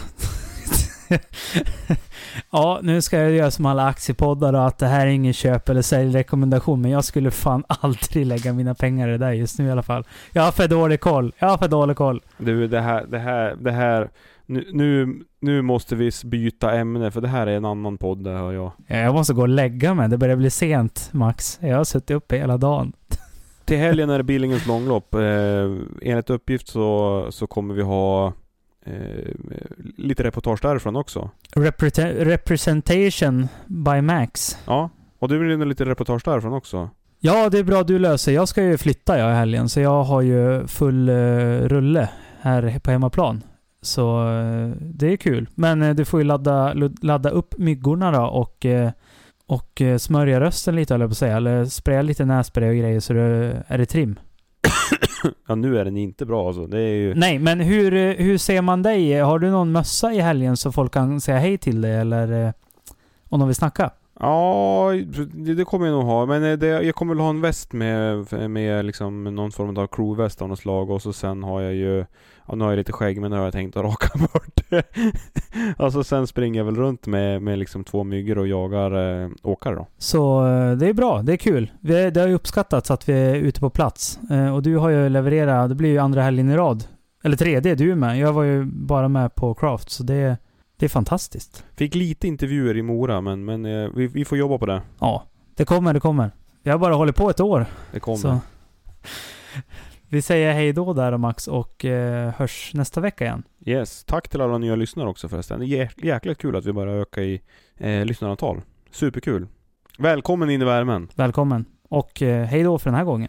Ja, nu ska jag göra som alla aktiepoddar och att det här är ingen köp- eller säljrekommendation, men jag skulle fan aldrig lägga mina pengar i det där just nu i alla fall. Jag har för dålig koll. Jag har för dålig koll. Du, det här, det här, det här nu, nu, nu måste vi byta ämne, för det här är en annan podd, det hör jag. Ja, jag måste gå och lägga mig. Det börjar bli sent, Max. Jag har suttit uppe hela dagen. Till helgen är det Billingens långlopp. Eh, enligt uppgift så, så kommer vi ha Eh, lite reportage därifrån också. Repre- representation by Max. Ja, och du vill lite reportage därifrån också. Ja, det är bra du löser. Jag ska ju flytta jag i helgen, så jag har ju full uh, rulle här på hemmaplan. Så uh, det är kul. Men uh, du får ju ladda, ladda upp myggorna då och, uh, och uh, smörja rösten lite, eller på att säga. Eller spraya lite nässpray och grejer, så det, är det trim. Ja, nu är den inte bra alltså. Det är ju... Nej, men hur, hur ser man dig? Har du någon mössa i helgen så folk kan säga hej till dig, eller eh, om de vill snacka? Ja, det, det kommer jag nog ha. Men det, jag kommer väl ha en väst med, med liksom någon form av crewväst av något slag. Och så sen har jag ju, ja, nu har jag lite skägg, men nu har jag tänkt att raka bort det. Alltså sen springer jag väl runt med, med liksom två myggor och jagar eh, åkare då. Så eh, det är bra, det är kul. Vi, det har ju uppskattats att vi är ute på plats. Eh, och du har ju levererat, det blir ju andra helgen i rad. Eller tredje, du är med. Jag var ju bara med på Craft, så det, det är fantastiskt. Fick lite intervjuer i Mora, men, men eh, vi, vi får jobba på det. Ja, det kommer, det kommer. Jag har bara hållit på ett år. Det kommer. Så. Vi säger hej då där, Max, och eh, hörs nästa vecka igen. Yes, tack till alla nya lyssnare också förresten. Det är jä- jäkligt kul att vi börjar öka i eh, lyssnarantal. Superkul. Välkommen in i värmen. Välkommen. Och eh, hej då för den här gången.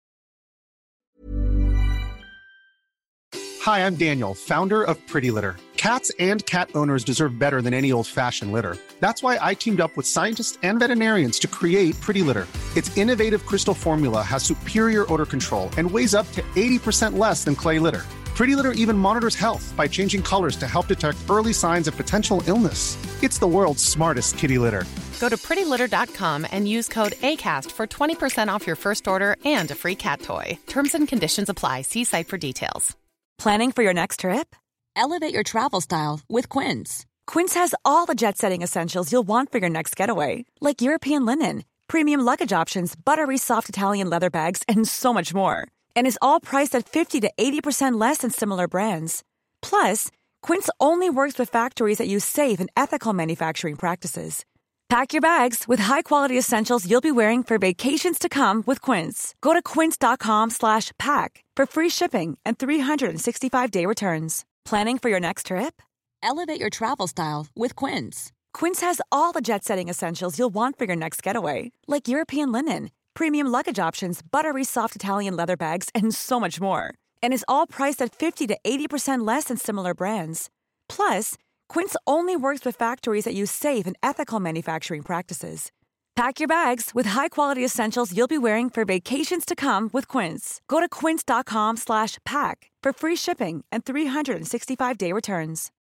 Hi, I'm Daniel, founder of Pretty Litter. Cats and cat owners deserve better than any old-fashioned litter. That's why I teamed up with scientists and veterinarians to create Pretty Litter. Its innovative crystal formula has superior odor control and weighs up to eighty percent less than clay litter. Pretty Litter even monitors health by changing colors to help detect early signs of potential illness. It's the world's smartest kitty litter. Go to pretty litter dot com and use code ACAST for twenty percent off your first order and a free cat toy. Terms and conditions apply. See site for details. Planning for your next trip? Elevate your travel style with Quince. Quince has all the jet-setting essentials you'll want for your next getaway, like European linen, premium luggage options, buttery soft Italian leather bags, and so much more. And is all priced at fifty to eighty percent less than similar brands. Plus, Quince only works with factories that use safe and ethical manufacturing practices. Pack your bags with high-quality essentials you'll be wearing for vacations to come with Quince. Go to quince.com slash pack for free shipping and three sixty-five day returns. Planning for your next trip? Elevate your travel style with Quince. Quince has all the jet-setting essentials you'll want for your next getaway, like European linen, premium luggage options, buttery soft Italian leather bags, and so much more. And is all priced at fifty to eighty percent less than similar brands. Plus, Quince only works with factories that use safe and ethical manufacturing practices. Pack your bags with high-quality essentials you'll be wearing for vacations to come with Quince. Go to quince.com slash pack for free shipping and three sixty-five day returns.